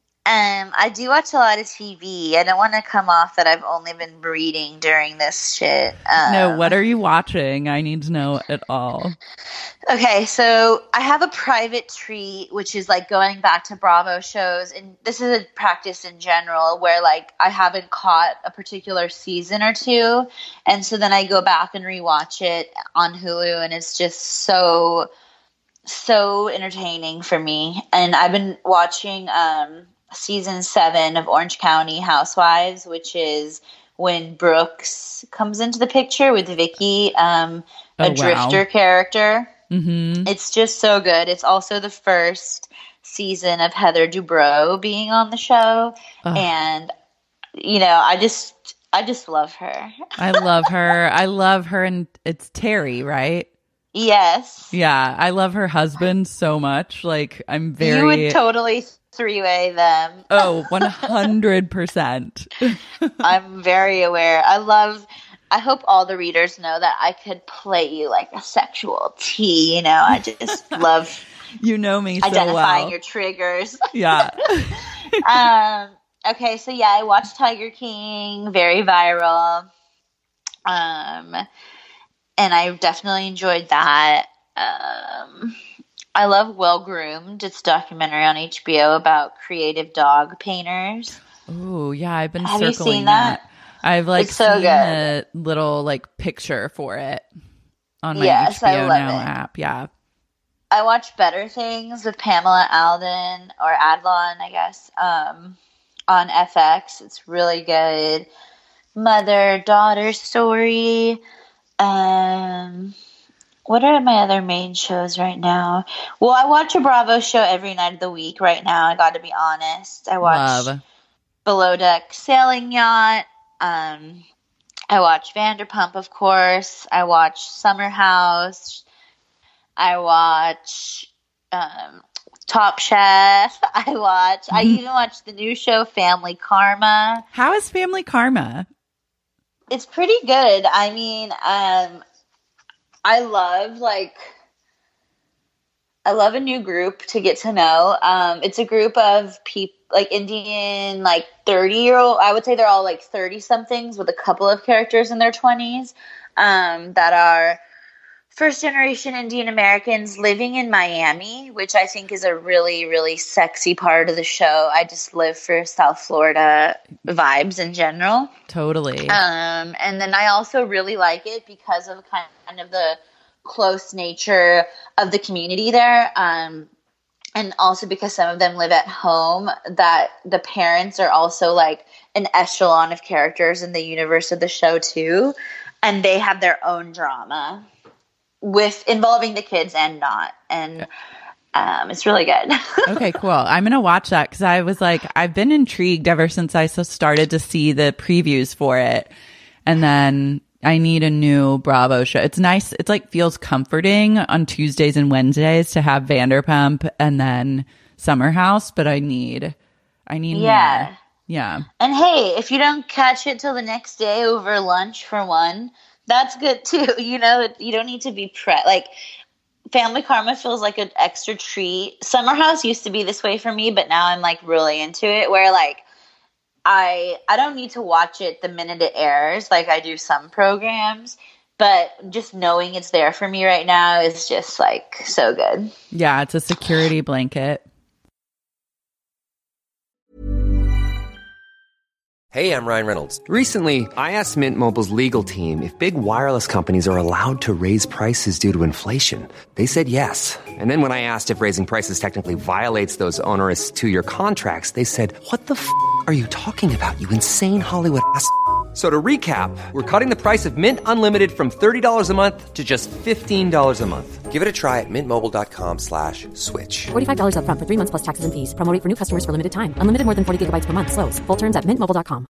I do watch a lot of TV. I don't want to come off that I've only been reading during this shit. No, what are you watching? I need to know it all. Okay, so I have a private treat, which is like going back to Bravo shows. And this is a practice in general where like I haven't caught a particular season or two. And so then I go back and rewatch it on Hulu, and it's just so entertaining for me. And I've been watching season 7 of Orange County Housewives, which is when Brooks comes into the picture with Vicky, a drifter character. Mm-hmm. It's just so good. It's also the first season of Heather Dubrow being on the show. And, I just love her. I love her. I love her. And it's Terry, right? Yes. Yeah. I love her husband so much. Like, I'm very... You would totally three-way them. Oh, 100%. I'm very aware. I hope all the readers know that I could play you like a sexual T. I just love... You know me so identifying your triggers. Yeah. Okay, so yeah, I watched Tiger King, very viral. And I definitely enjoyed that. I love Well Groomed. It's a documentary on HBO about creative dog painters. Oh, yeah, I've been Have circling you seen that? I've like it's so seen good. a little like picture for it on my Yes, I HBO love Now it. app. Yeah. I watched Better Things with Pamela Adlon, or Adlon, I guess, on FX. It's really good. Mother-daughter story. What are my other main shows right now? Well, I watch a Bravo show every night of the week right now. I got to be honest. I watch Love. Below Deck Sailing Yacht. I watch Vanderpump, of course. I watch Summer House. I watch Top Chef. I even watch the new show Family Karma. How is Family Karma? It's pretty good. I mean, I love a new group to get to know. It's a group of people, like Indian, like 30-year-old. I would say they're all like 30-somethings with a couple of characters in their 20s that are first-generation Indian Americans living in Miami, which I think is a really, really sexy part of the show. I just live for South Florida vibes in general. Totally. And then I also really like it because of kind of the close nature of the community there. And also because some of them live at home, that the parents are also like an echelon of characters in the universe of the show too. And they have their own drama with involving the kids and not. And it's really good. Okay, cool. I'm going to watch that because I was like, I've been intrigued ever since I started to see the previews for it. And then I need a new Bravo show. It's nice. It's like feels comforting on Tuesdays and Wednesdays to have Vanderpump and then Summer House, but I need yeah. more. Yeah. And hey, if you don't catch it till the next day over lunch for one, that's good too. You know, you don't need to be like Family Karma feels like an extra treat. Summer House used to be this way for me, but now I'm like really into it where like I don't need to watch it the minute it airs like I do some programs, but just knowing it's there for me right now is just like so good. Yeah, it's a security blanket. Hey, I'm Ryan Reynolds. Recently, I asked Mint Mobile's legal team if big wireless companies are allowed to raise prices due to inflation. They said yes. And then when I asked if raising prices technically violates those onerous 2-year contracts, they said, "What the f*** are you talking about, you insane Hollywood ass?" So to recap, we're cutting the price of Mint Unlimited from $30 a month to just $15 a month. Give it a try at mintmobile.com/switch. $45 up front for 3 months plus taxes and fees. Promo rate for new customers for limited time. Unlimited more than 40 gigabytes per month. Slows full terms at mintmobile.com.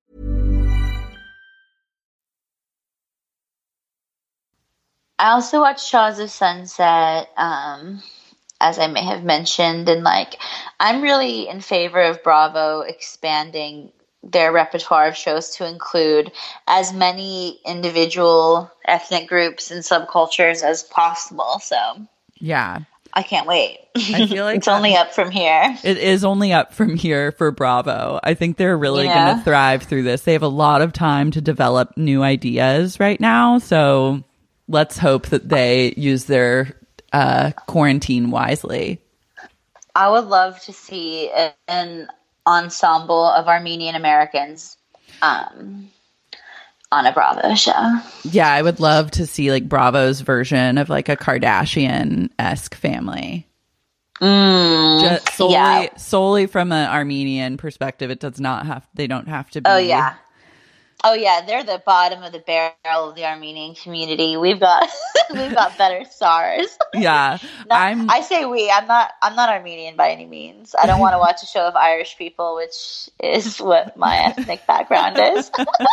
I also watch Shahs of Sunset, as I may have mentioned, and like I'm really in favor of Bravo expanding their repertoire of shows to include as many individual ethnic groups and subcultures as possible. So Yeah. I can't wait. I feel like it's only up from here. It is only up from here for Bravo. I think they're really going to thrive through this. They have a lot of time to develop new ideas right now. So let's hope that they use their quarantine wisely. I would love to see an ensemble of Armenian Americans on a Bravo show. Yeah, I would love to see like Bravo's version of like a Kardashian-esque family. Just solely from an Armenian perspective. It does not have, they don't have to be. Oh yeah, they're the bottom of the barrel of the Armenian community. We've got better stars. Yeah. I say we. I'm not Armenian by any means. I don't want to watch a show of Irish people, which is what my ethnic background is.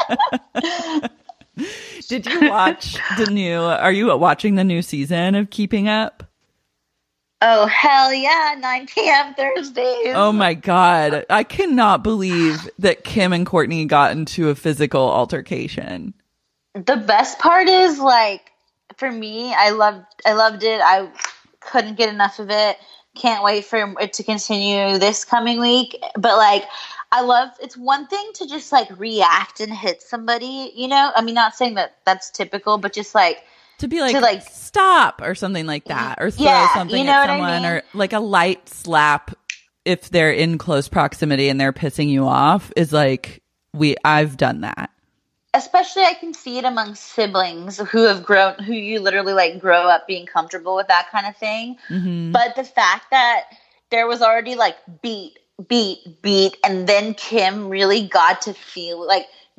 Did you watch are you watching the new season of Keeping Up? Oh, hell yeah, 9 p.m. Thursdays. Oh my God. I cannot believe that Kim and Courtney got into a physical altercation. The best part is, like, for me, I loved it. I couldn't get enough of it. Can't wait for it to continue this coming week. But, like, it's one thing to just, like, react and hit somebody, you know? I mean, not saying that that's typical, but just, like, to be like, stop or something like that, or throw something at someone, or like a light slap if they're in close proximity and they're pissing you off is like, I've done that. Especially I can see it among siblings who you literally like grow up being comfortable with that kind of thing. Mm-hmm. But the fact that there was already like beat, and then Kim really got to feel like,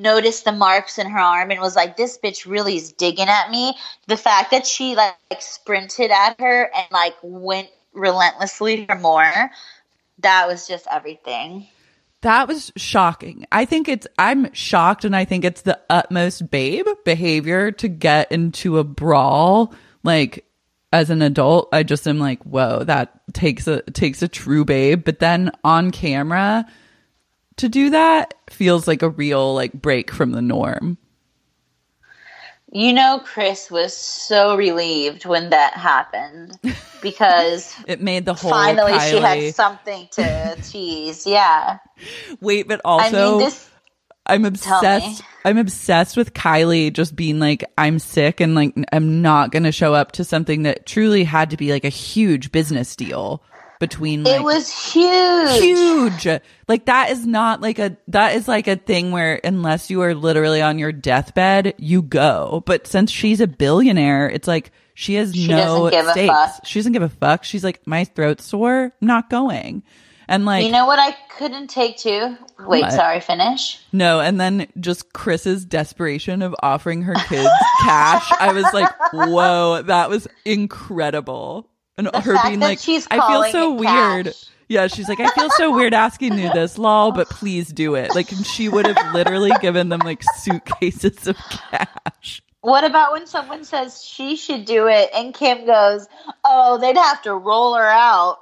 noticed the marks in her arm and was like, this bitch really is digging at me. The fact that she like sprinted at her and like went relentlessly for more, that was just everything. That was shocking. I'm shocked, and I think it's the utmost babe behavior to get into a brawl. Like, as an adult, I just am like, whoa, that takes a true babe. But then on camera, to do that feels like a real like break from the norm. You know, Chris was so relieved when that happened because it made the whole finally Kylie. She had something to tease. Yeah. Wait, but also I'm obsessed. I'm obsessed with Kylie just being like, I'm sick and like I'm not going to show up to something that truly had to be like a huge business deal between like, it was huge. Like that is like a thing where unless you are literally on your deathbed, you go. But since she's a billionaire, it's like she has no stakes. She doesn't give a fuck. She's like, my throat's sore, I'm not going. And like, you know what I couldn't take too? Wait, what? Sorry, finish. No, and then just Chris's desperation of offering her kids cash. I was like, whoa, that was incredible. And her being like, I feel so weird. Cash. Yeah, she's like, I feel so weird asking you this, lol, but please do it. Like, and she would have literally given them like suitcases of cash. What about when someone says she should do it and Kim goes, oh, they'd have to roll her out.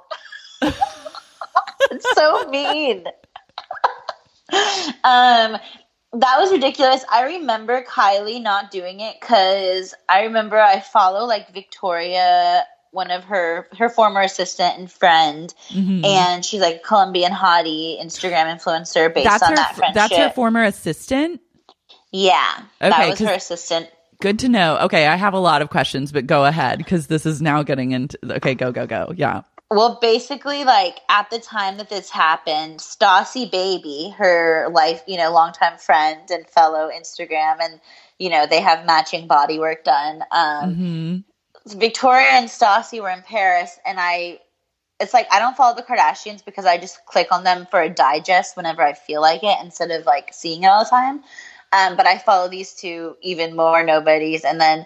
It's so mean. That was ridiculous. I remember Kylie not doing it because I remember I follow like Victoria, one of her former assistant and friend, and she's like a Colombian hottie Instagram influencer based on that friendship. That's her former assistant? Yeah. Okay, that was her assistant. Good to know. Okay, I have a lot of questions, but go ahead because this is now getting into... Okay, go. Yeah. Well, basically, like, at the time that this happened, Stassi Baby, her longtime friend and fellow Instagram, and, they have matching body work done. Victoria and Stassi were in Paris, and it's like, I don't follow the Kardashians because I just click on them for a digest whenever I feel like it instead of, like, seeing it all the time. But I follow these two even more nobodies, and then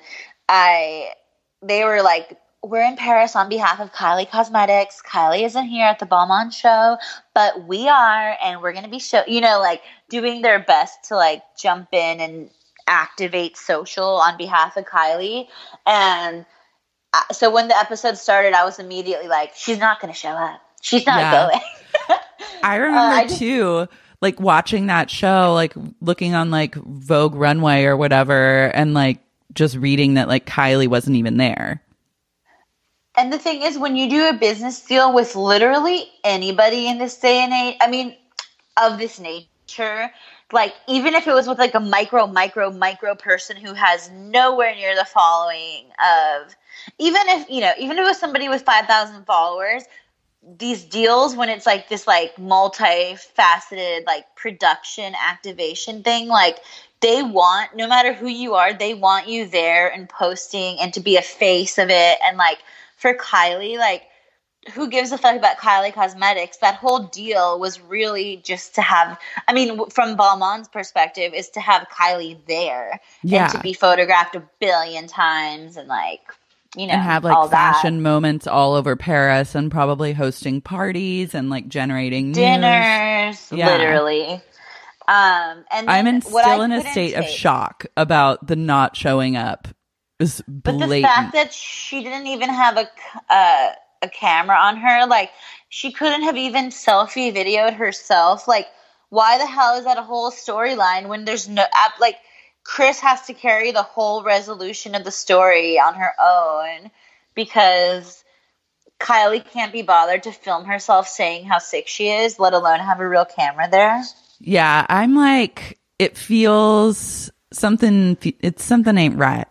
they were like, we're in Paris on behalf of Kylie Cosmetics. Kylie isn't here at the Beaumont show, but we are, and we're going to be doing their best to like jump in and activate social on behalf of Kylie. And so when the episode started, I was immediately like, she's not going to show up. She's not going. I remember too, like watching that show, like looking on like Vogue Runway or whatever, and like just reading that like Kylie wasn't even there. And the thing is, when you do a business deal with literally anybody in this day and age, I mean, of this nature, like even if it was with like a micro person who has nowhere near the following of, even if it was somebody with 5,000 followers, these deals, when it's like this like multifaceted like production activation thing, like they want, no matter who you are, they want you there and posting and to be a face of it. And like, for Kylie, like, who gives a fuck about Kylie Cosmetics? That whole deal was really just to have, I mean, from Beaumont's perspective, is to have Kylie there and to be photographed 1 billion times and like, and have like fashion moments all over Paris and probably hosting parties and like generating dinners, literally. And I'm still in a state of shock about the not showing up. But the fact that she didn't even have a camera on her, like she couldn't have even selfie videoed herself. Like, why the hell is that a whole storyline when there's no like Chris has to carry the whole resolution of the story on her own because Kylie can't be bothered to film herself saying how sick she is, let alone have a real camera there. Yeah, I'm like, it feels something ain't right.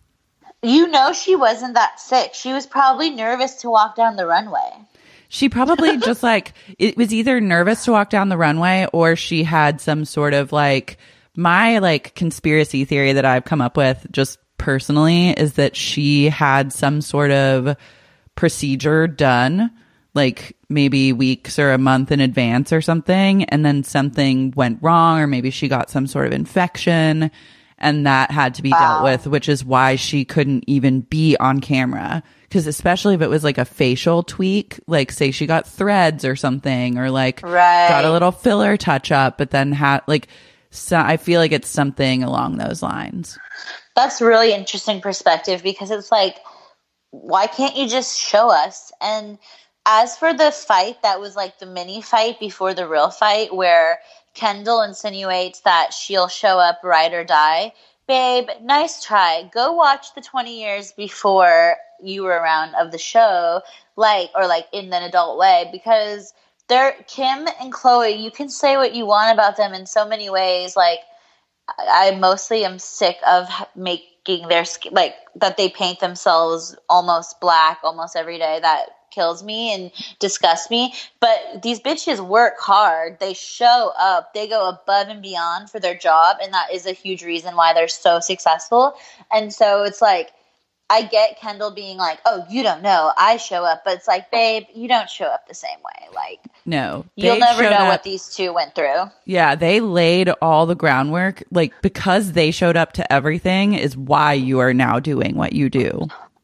She wasn't that sick. She was probably nervous to walk down the runway. She probably just like, it was either nervous to walk down the runway or she had some sort of like, my like conspiracy theory that I've come up with just personally is that she had some sort of procedure done like maybe weeks or a month in advance or something, and then something went wrong, or maybe she got some sort of infection and that had to be dealt with, which is why she couldn't even be on camera. Because especially if it was like a facial tweak, like say she got threads or something, or like got a little filler touch up, but then had like, so I feel like it's something along those lines. That's really interesting perspective, because it's like, why can't you just show us? And as for the fight that was like the mini fight before the real fight, where Kendall insinuates that she'll show up ride or die, babe, nice try. Go watch the 20 years before you were around of the show, like, or like in an adult way, because they're Kim and Chloe. You can say what you want about them in so many ways. Like, I mostly am sick of making their skin, like, that they paint themselves almost black almost every day. That kills me and disgusts me. But these bitches work hard. They show up. They go above and beyond for their job, and that is a huge reason why they're so successful. And so it's like, I get Kendall being like, oh, you don't know, I show up. But it's like, babe, you don't show up the same way. Like, no, you'll never know what these two went through. Yeah, they laid all the groundwork. Like, because they showed up to everything is why you are now doing what you do.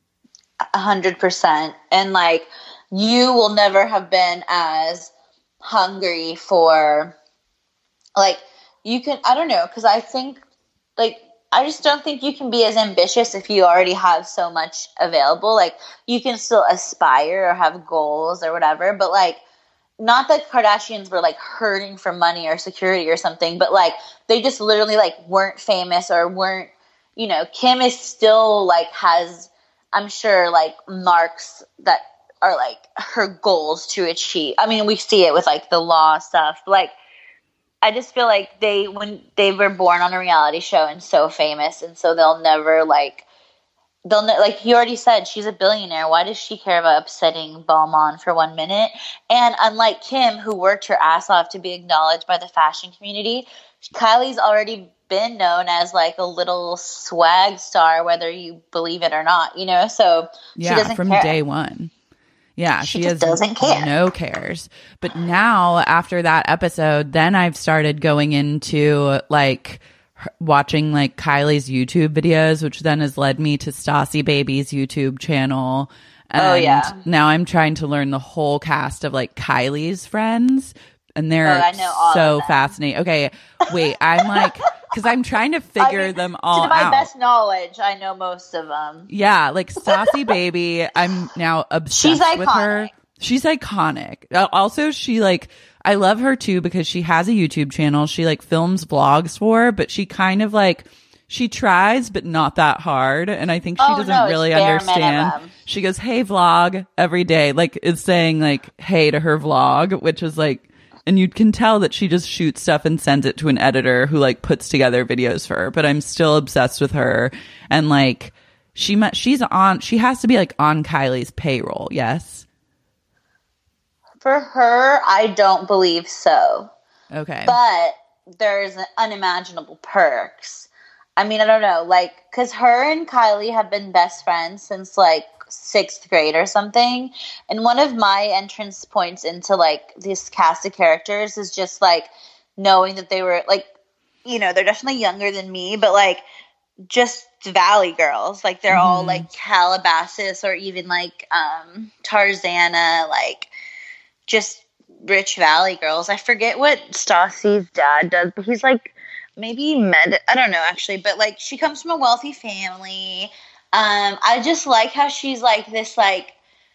100%. And like, you will never have been as hungry for, like, you can, I don't know, because I think, like, I just don't think you can be as ambitious if you already have so much available. Like, you can still aspire or have goals or whatever, but like, not that Kardashians were like hurting for money or security or something, but like, they just literally like weren't famous or weren't, you know, Kim is still like has, I'm sure, like marks that are like her goals to achieve. I mean, we see it with like the law stuff, but like, I just feel like when they were born on a reality show and so famous, and so they'll never like, like you already said, she's a billionaire. Why does she care about upsetting Balmain for 1 minute? And unlike Kim, who worked her ass off to be acknowledged by the fashion community, Kylie's already been known as like a little swag star, whether you believe it or not, you know? So yeah, she doesn't from care. day one. Yeah, she just doesn't care. No cares. But now, after that episode, then I've started going into like watching like Kylie's YouTube videos, which then has led me to Stassi Baby's YouTube channel. And now I'm trying to learn the whole cast of like Kylie's friends. And they're so fascinating. Okay, wait, I'm like, because I'm trying to figure them all out. To my best knowledge, I know most of them. Yeah, like Stassi Baby, I'm now obsessed with her. She's iconic. Also, she like, I love her too because she has a YouTube channel. She like films vlogs for, but she kind of like, she tries, but not that hard. And I think she doesn't really understand. Minimum. She goes, hey vlog, every day. Like, it's saying like, hey to her vlog, which is like, and you can tell that she just shoots stuff and sends it to an editor who like puts together videos for her. But I'm still obsessed with her. And like, she has to be like on Kylie's payroll. Yes. For her, I don't believe so. Okay. But there's unimaginable perks. I mean, I don't know, like, because her and Kylie have been best friends since like 6th grade or something. And one of my entrance points into like this cast of characters is just like knowing that they were like, you know, they're definitely younger than me, but like just Valley girls. Like they're all like Calabasas or even like Tarzana, like just rich Valley girls. I forget what Stassi's dad does, but he's like maybe I don't know actually, but like she comes from a wealthy family. I just like how she's like this, like,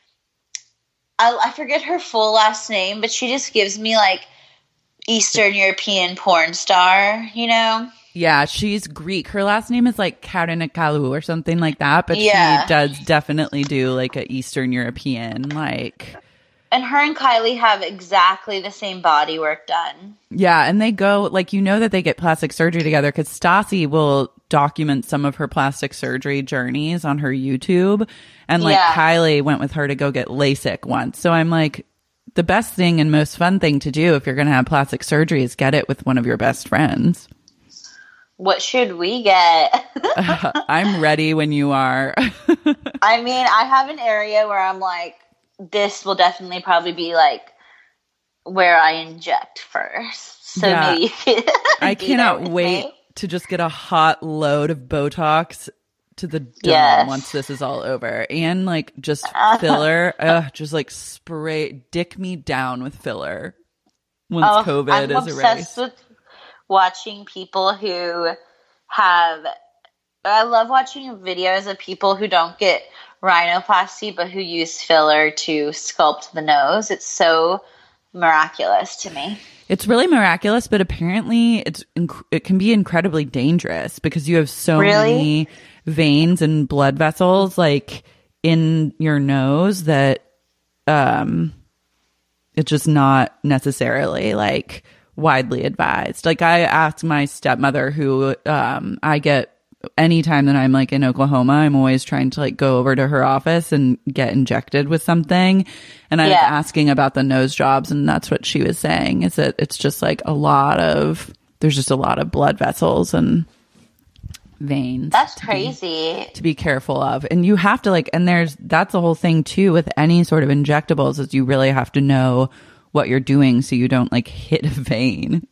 I forget her full last name, but she just gives me like Eastern European porn star, you know? Yeah, she's Greek. Her last name is like Karinakalu or something like that, but she does definitely do like a Eastern European, like. And her and Kylie have exactly the same body work done. Yeah, and they go, like, you know that they get plastic surgery together because Stassi will document some of her plastic surgery journeys on her YouTube. And, like, Kylie went with her to go get LASIK once. So I'm like, the best thing and most fun thing to do if you're going to have plastic surgery is get it with one of your best friends. What should we get? I'm ready when you are. I mean, I have an area where I'm like, this will definitely probably be like where I inject first. So Yeah. maybe you could I be cannot there with wait me. to just get a hot load of Botox to the dome Yes. once this is all over. And like just filler, just like dick me down with filler once COVID I'm is obsessed erased. with watching people who have. I love watching videos of people who don't get rhinoplasty but who use filler to sculpt the nose. It's so miraculous to me. It's really miraculous, but apparently it can be incredibly dangerous because you have so Really? many veins and blood vessels like in your nose that it's just not necessarily like widely advised. Like I asked my stepmother who I get anytime that I'm like in Oklahoma, I'm always trying to like go over to her office and get injected with something. And I was asking about the nose jobs, and that's what she was saying is that it's just like there's just a lot of blood vessels and veins. That's crazy. To be careful of. And you have to like, and that's the whole thing too with any sort of injectables is you really have to know what you're doing so you don't like hit a vein.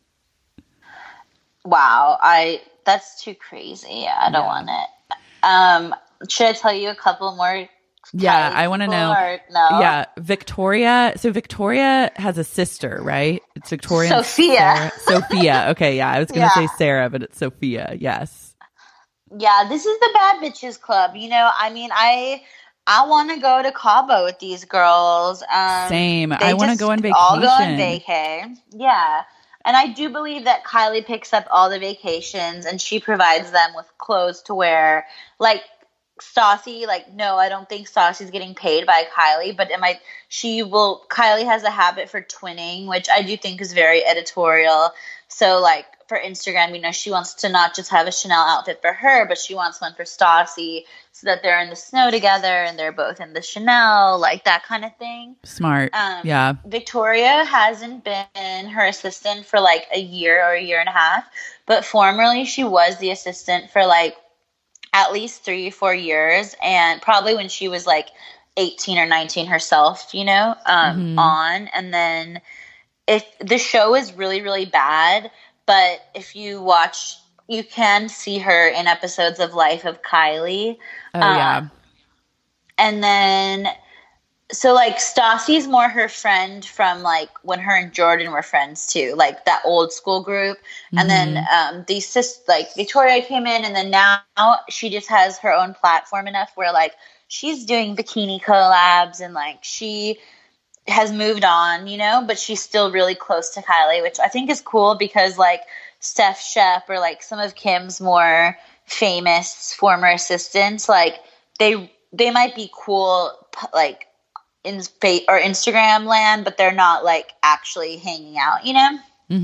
Wow, that's too crazy. I don't want it. Should I tell you a couple more? Yeah, I want to know. No? Yeah, Victoria. So Victoria has a sister, right? It's Victoria. and Sophia. Sarah. Sophia. Okay, yeah, I was going to Yeah. say Sarah, but it's Sophia. Yes. Yeah, this is the Bad Bitches Club. You know, I mean, I want to go to Cabo with these girls. Same. They I want to just go on all go on vacation. vacay. Yeah. And I do believe that Kylie picks up all the vacations and she provides them with clothes to wear. Like Stassi, like, no, I don't think Stassi's getting paid by Kylie, but Kylie has a habit for twinning, which I do think is very editorial. So like for Instagram, you know, she wants to not just have a Chanel outfit for her, but she wants one for Stassi so that they're in the snow together and they're both in the Chanel, like that kind of thing. Smart. Yeah. Victoria hasn't been her assistant for like a year or a year and a half, but formerly she was the assistant for like at least 3 or 4 years, and probably when she was like 18 or 19 herself, you know, on. And then if the show is really, really bad, but if you watch, you can see her in episodes of Life of Kylie. Oh, yeah. And then, so like Stassi's more her friend from like when her and Jordan were friends too, like that old school group. And then like Victoria came in, and then now she just has her own platform enough where like she's doing bikini collabs and like she has moved on, you know, but she's still really close to Kylie, which I think is cool because like Steph Shep or like some of Kim's more famous former assistants, like they might be cool like in or Instagram land, but they're not like actually hanging out, you know?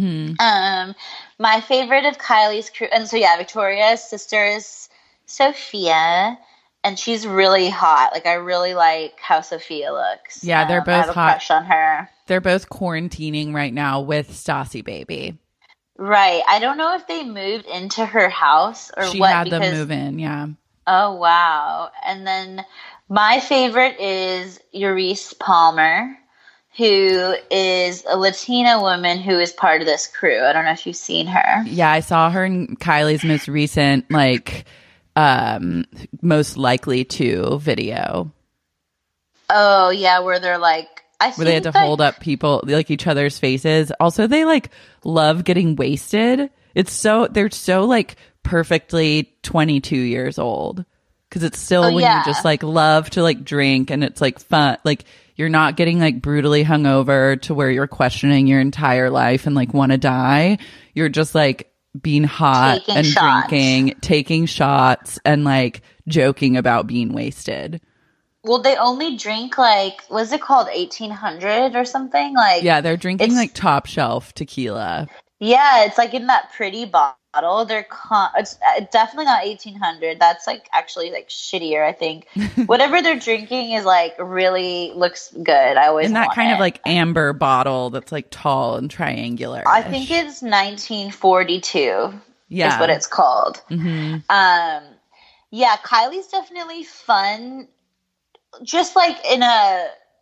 My favorite of Kylie's crew, and so yeah, Victoria's sister is Sophia, and she's really hot. Like I really like how Sophia looks. Yeah, they're I both have a hot. crush on her. They're both quarantining right now with Stassi baby. Right. I don't know if they moved into her house or She what. had them move in, yeah. Oh wow! And then my favorite is Eurice Palmer, who is a Latina woman who is part of this crew. I don't know if you've seen her. Yeah, I saw her in Kylie's most recent, like, most likely to video. Oh yeah, where they're like, Where they had to hold up people, like each other's faces. Also, they like love getting wasted. They're so like perfectly 22 years old. Cause it's still when yeah. you just like love to like drink and it's like fun. Like you're not getting like brutally hungover to where you're questioning your entire life and like want to die. You're just like being hot Taking and shots. drinking, taking shots and like joking about being wasted. Well, they only drink like, what's it called, 1800 or something? Like, Yeah, they're drinking it's- like top shelf tequila. yeah, it's like in that pretty bottle. It's definitely not 1800. That's like actually like shittier, I think. Whatever they're drinking is like really looks good. I always In that want kind of it. like amber bottle that's like tall and triangular. I think it's 1942 Yeah. is what it's called. Mm-hmm. Yeah, Kylie's definitely fun. Just like in a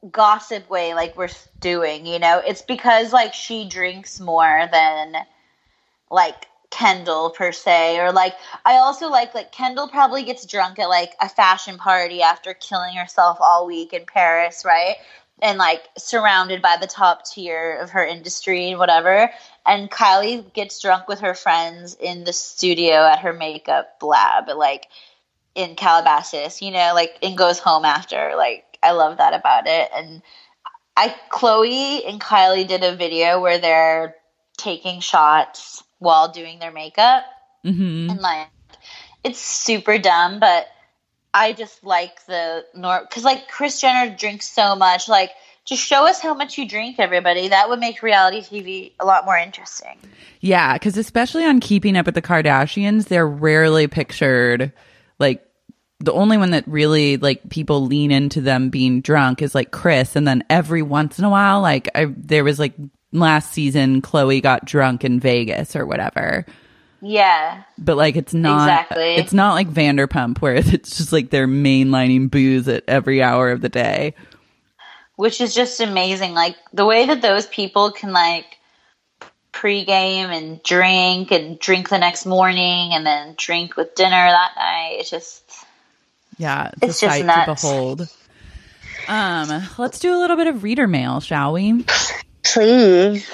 gossip way like we're doing, you know? It's because like she drinks more than like Kendall per se, or like I also like Kendall probably gets drunk at like a fashion party after killing herself all week in Paris, right? And like surrounded by the top tier of her industry and whatever. And Kylie gets drunk with her friends in the studio at her makeup lab, like in Calabasas, you know, like, and goes home after. Like, I love that about it. And Chloe and Kylie did a video where they're taking shots while doing their makeup. Mm-hmm. And like, it's super dumb, but I just like the because like Kris Jenner drinks so much. Like, just show us how much you drink, everybody. That would make reality TV a lot more interesting. Yeah, because especially on Keeping Up with the Kardashians, they're rarely pictured. Like, the only one that really, like, people lean into them being drunk is, like, Kris. And then every once in a while, like, there was, like, last season, Chloe got drunk in Vegas or whatever. Yeah. But, like, it's not like Vanderpump where it's just, like, they're mainlining booze at every hour of the day. Which is just amazing. Like, the way that those people can, like, pregame and drink the next morning and then drink with dinner that night. It's just... Yeah, it's a just sight nuts. to behold. Let's do a little bit of reader mail, shall we? Please.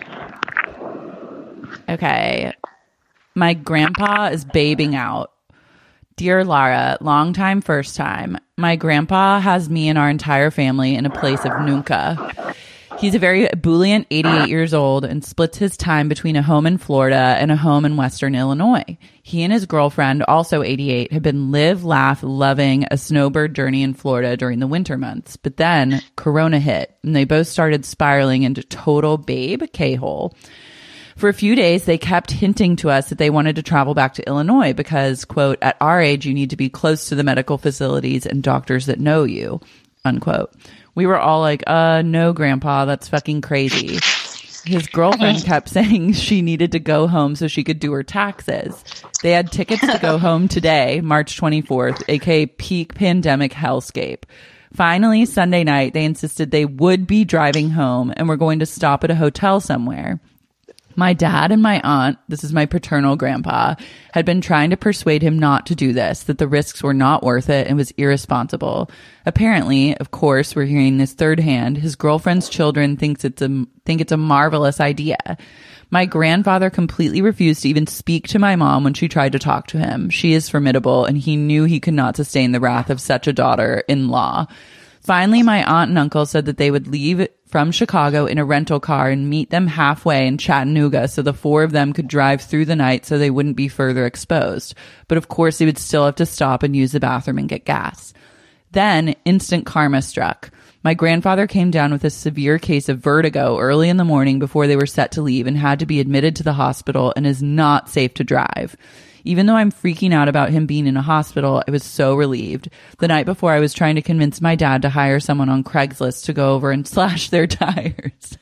Okay. My grandpa is babing out. Dear Lara, long time, first time. My grandpa has me and our entire family in a place of nunca. He's a very ebullient 88 years old and splits his time between a home in Florida and a home in Western Illinois. He and his girlfriend, also 88, have been loving a snowbird journey in Florida during the winter months. But then Corona hit and they both started spiraling into total babe K-hole. For a few days, they kept hinting to us that they wanted to travel back to Illinois because, quote, at our age, you need to be close to the medical facilities and doctors that know you, unquote. We were all like, no, Grandpa, that's fucking crazy. His girlfriend kept saying she needed to go home so she could do her taxes. They had tickets to go home today, March 24th, aka peak pandemic hellscape. Finally, Sunday night, they insisted they would be driving home and were going to stop at a hotel somewhere. My dad and my aunt, this is my paternal grandpa, had been trying to persuade him not to do this, that the risks were not worth it and was irresponsible. Apparently, of course, we're hearing this third hand, his girlfriend's children think it's a marvelous idea. My grandfather completely refused to even speak to my mom when she tried to talk to him. She is formidable, and he knew he could not sustain the wrath of such a daughter-in-law. Finally, my aunt and uncle said that they would leave from Chicago in a rental car and meet them halfway in Chattanooga so the four of them could drive through the night so they wouldn't be further exposed. But of course, they would still have to stop and use the bathroom and get gas. Then, instant karma struck. My grandfather came down with a severe case of vertigo early in the morning before they were set to leave and had to be admitted to the hospital and is not safe to drive. Even though I'm freaking out about him being in a hospital, I was so relieved. The night before, I was trying to convince my dad to hire someone on Craigslist to go over and slash their tires.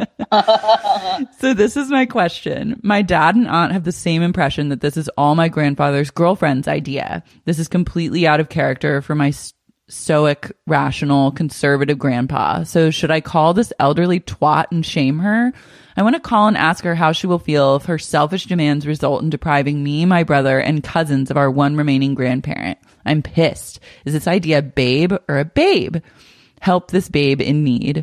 So this is my question. My dad and aunt have the same impression that this is all my grandfather's girlfriend's idea. This is completely out of character for my stoic, rational, conservative grandpa. So should I call this elderly twat and shame her? I want to call and ask her how she will feel if her selfish demands result in depriving me, my brother, and cousins of our one remaining grandparent. I'm pissed. Is this idea babe or a babe? Help this babe in need.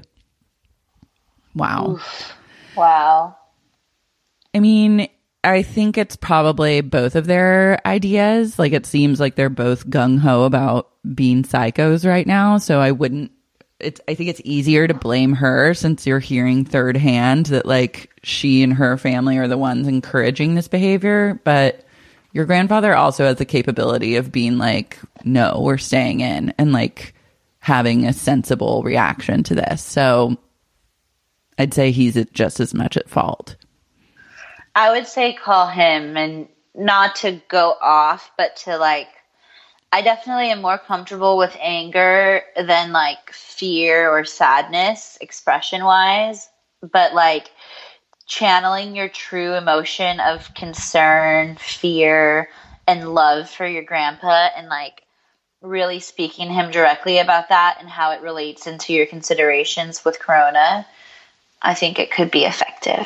Wow. Oof. Wow. I mean, I think it's probably both of their ideas. Like, it seems like they're both gung-ho about being psychos right now. So I think it's easier to blame her since you're hearing third hand that like she and her family are the ones encouraging this behavior. But your grandfather also has the capability of being like, no, we're staying in, and like having a sensible reaction to this. So I'd say he's just as much at fault. I would say call him, and not to go off, but to like, I definitely am more comfortable with anger than like fear or sadness expression wise, but like channeling your true emotion of concern, fear, and love for your grandpa, and like really speaking to him directly about that and how it relates into your considerations with Corona, I think it could be effective.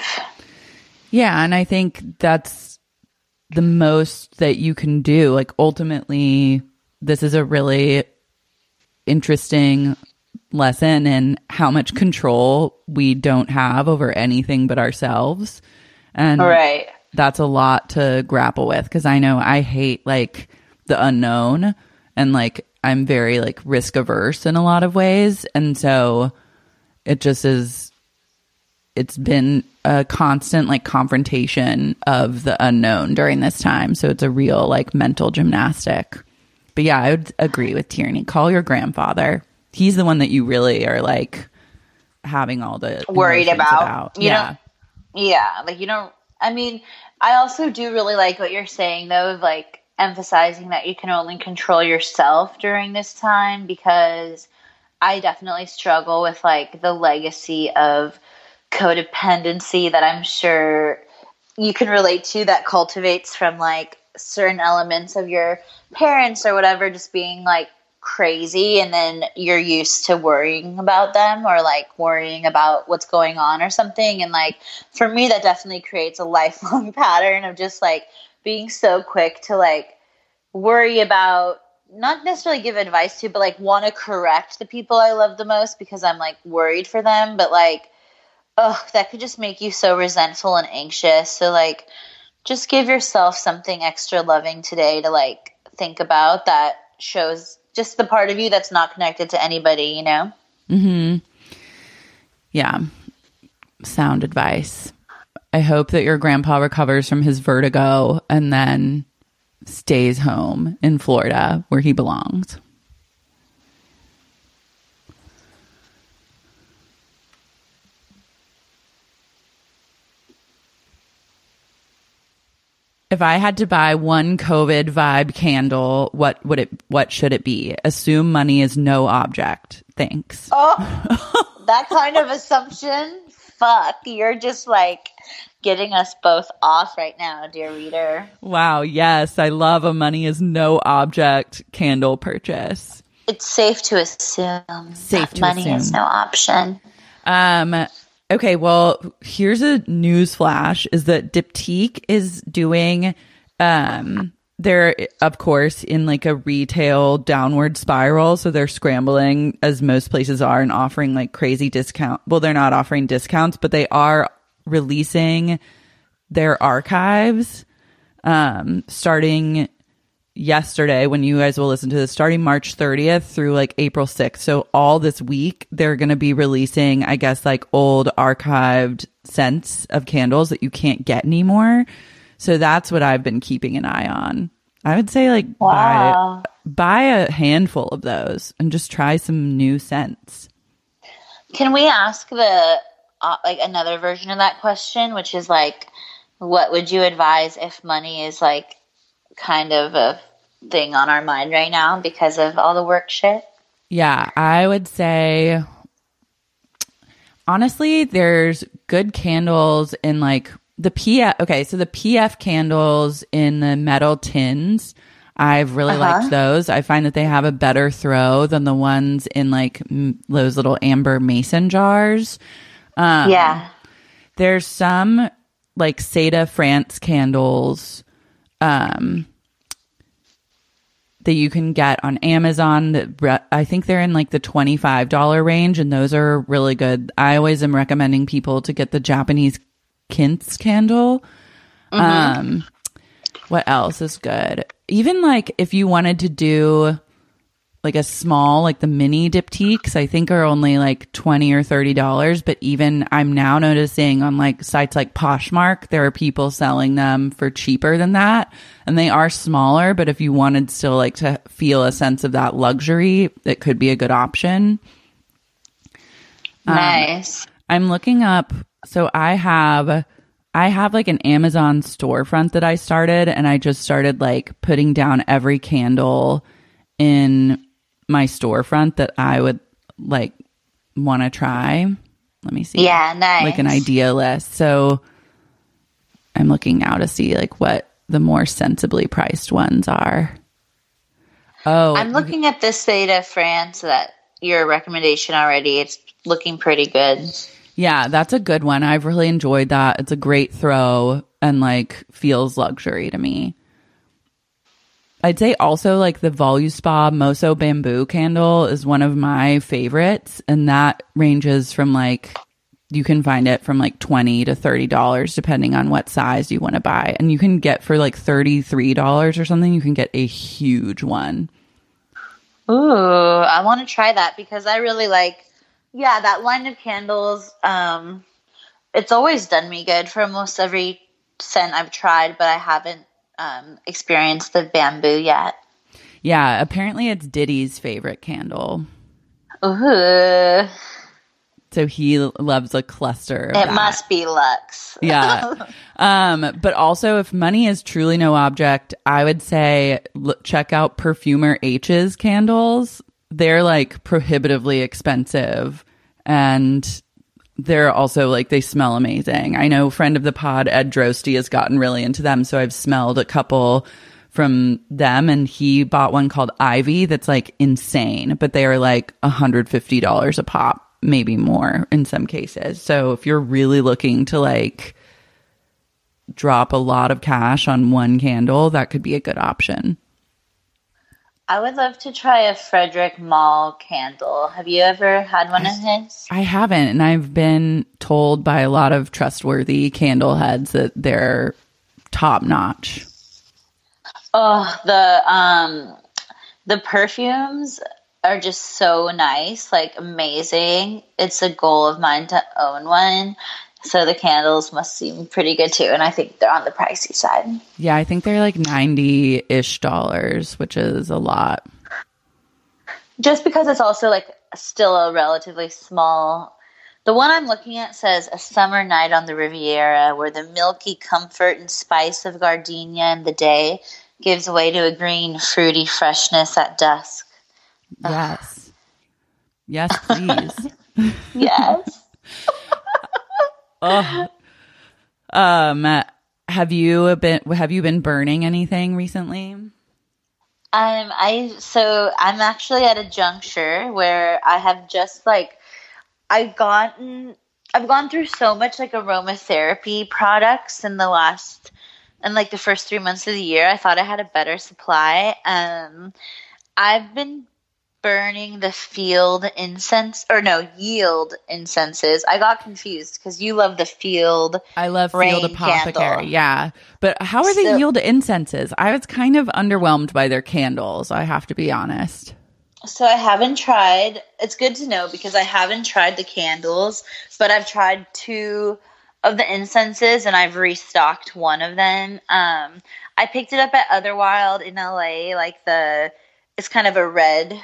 Yeah, and I think that's the most that you can do. Like, ultimately, this is a really interesting lesson in how much control we don't have over anything but ourselves. And right. That's a lot to grapple with, because I know I hate like the unknown, and like I'm very like risk averse in a lot of ways. And so it just is, it's been a constant like confrontation of the unknown during this time. So it's a real like mental gymnastic. But yeah, I would agree with Tierney. Call your grandfather. He's the one that you really are like having all the worried about. Yeah. Like, you don't, I mean, I also do really like what you're saying though, of like emphasizing that you can only control yourself during this time, because I definitely struggle with like the legacy of codependency that I'm sure you can relate to, that cultivates from like certain elements of your parents or whatever just being like crazy, and then you're used to worrying about them or like worrying about what's going on or something. And like for me, that definitely creates a lifelong pattern of just like being so quick to like worry about, not necessarily give advice to, but like want to correct the people I love the most because I'm like worried for them. But like, oh, that could just make you so resentful and anxious. So like just give yourself something extra loving today to like think about that shows just the part of you that's not connected to anybody, you know? Mm-hmm. Yeah. Sound advice. I hope that your grandpa recovers from his vertigo and then stays home in Florida where he belongs. If I had to buy one COVID vibe candle, what should it be? Assume money is no object. Thanks. Oh, that kind of assumption? Fuck, you're just like getting us both off right now, dear reader. Wow, yes, I love a money is no object candle purchase. It's safe to assume money is no option. Okay, well, here's a news flash, is that Diptyque is doing, they're, of course, in like a retail downward spiral. So they're scrambling, as most places are, and offering like crazy discount. Well, they're not offering discounts, but they are releasing their archives, starting yesterday, when you guys will listen to this, starting March 30th through like April 6th. So all this week, they're going to be releasing, I guess, like old archived scents of candles that you can't get anymore. So that's what I've been keeping an eye on. I would say like buy a handful of those and just try some new scents. Can we ask the like another version of that question, which is like, what would you advise if money is like kind of a thing on our mind right now because of all the work shit? Yeah, I would say, honestly, there's good candles in like the PF. Okay, so the PF candles in the metal tins, I've really liked those. I find that they have a better throw than the ones in like those little amber mason jars. Yeah. There's some like Seda France candles that you can get on Amazon that I think they're in like the $25 range, and those are really good. I always am recommending people to get the Japanese Kintz candle. What else is good? Even like if you wanted to do like a small, like the mini Diptyques, I think are only like $20 or $30. But even I'm now noticing on like sites like Poshmark, there are people selling them for cheaper than that. And they are smaller, but if you wanted still like to feel a sense of that luxury, it could be a good option. Nice. I'm looking up. So I have like an Amazon storefront that I started, and I just started like putting down every candle in my storefront that I would like want to try. Let me see. Yeah, nice. Like an idea list. So I'm looking now to see like what the more sensibly priced ones are. Oh, I'm looking at this State of France, that your recommendation already. It's looking pretty good. yeah, that's a good one. I've really enjoyed that. It's a great throw and like feels luxury to me. I'd say also like the Voluspa Moso Bamboo candle is one of my favorites, and that ranges from like, you can find it from like $20 to $30 depending on what size you want to buy. And you can get for like $33 or something, you can get a huge one. Ooh, I want to try that because I really like, that line of candles. It's always done me good for almost every scent I've tried, but I haven't experienced the bamboo yet. Yeah, apparently it's Diddy's favorite candle. Ooh. So he loves a cluster of It that. must be luxe. Yeah. But also, if money is truly no object, I would say check out Perfumer H's candles. They're like prohibitively expensive, and they're also like, they smell amazing. I know friend of the pod, Ed Drosty, has gotten really into them. So I've smelled a couple from them, and he bought one called Ivy that's like insane, but they are like $150 a pop. Maybe more in some cases. So if you're really looking to like drop a lot of cash on one candle, that could be a good option. I would love to try a Frederick Malle candle. Have you ever had one of his? I haven't, and I've been told by a lot of trustworthy candle heads that they're top notch. Oh, the perfumes are just so nice, like amazing. It's a goal of mine to own one. So the candles must seem pretty good too. And I think they're on the pricey side. Yeah, I think they're like $90-ish, which is a lot. Just because it's also like still a relatively small. The one I'm looking at says a summer night on the Riviera where the milky comfort and spice of gardenia in the day gives way to a green, fruity freshness at dusk. Yes. Yes, please. Yes. Have you been burning anything recently? I'm actually at a juncture where I have just like I've gone through so much like aromatherapy products in the first 3 months of the year. I thought I had a better supply. I've been burning the yield incenses. I got confused because you love the Field. I love Rain Field Apothecary. candle. Yeah. But how are the yield incenses? I was kind of underwhelmed by their candles, I have to be honest. So I haven't tried. It's good to know because I haven't tried the candles, but I've tried 2 of the incenses and I've restocked one of them. I picked it up at Otherwild in LA, it's kind of a red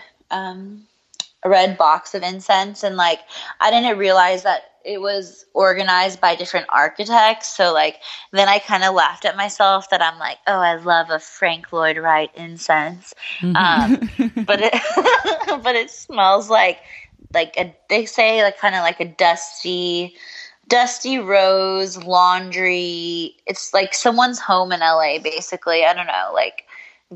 box of incense, and like I didn't realize that it was organized by different architects. So like then I kind of laughed at myself that I'm like, oh, I love a Frank Lloyd Wright incense, but it smells like they say like kind of like a dusty rose laundry. It's like someone's home in LA, basically. I don't know, like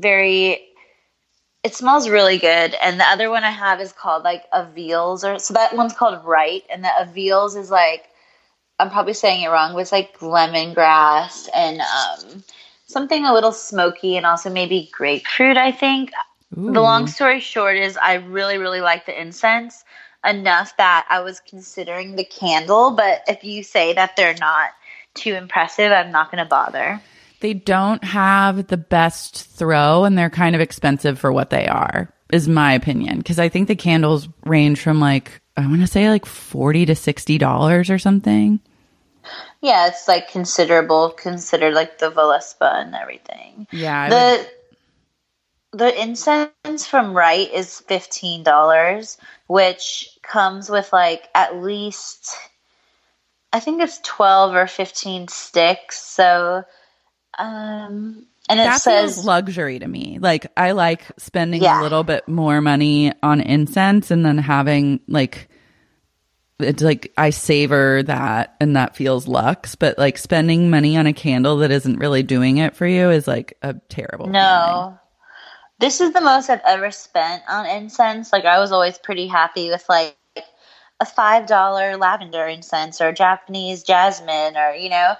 it smells really good. And the other one I have is called like Avils, so that one's called Right. And the Avils is like, I'm probably saying it wrong, but it's like lemongrass and something a little smoky and also maybe grapefruit, I think. Ooh. The long story short is I really, really like the incense enough that I was considering the candle. But if you say that they're not too impressive, I'm not going to bother. They don't have the best throw, and they're kind of expensive for what they are, is my opinion. Because I think the candles range from like, I want to say like $40 to $60 or something. Yeah, it's like considered like the Voluspa and everything. Yeah. The incense from Right is $15, which comes with like at least, I think it's 12 or 15 sticks. So, and that feels luxury to me. Like I like spending a little bit more money on incense and then having like, it's like I savor that and that feels luxe, but like spending money on a candle that isn't really doing it for you is like a terrible feeling. This is the most I've ever spent on incense. Like, I was always pretty happy with like a $5 lavender incense or Japanese jasmine or,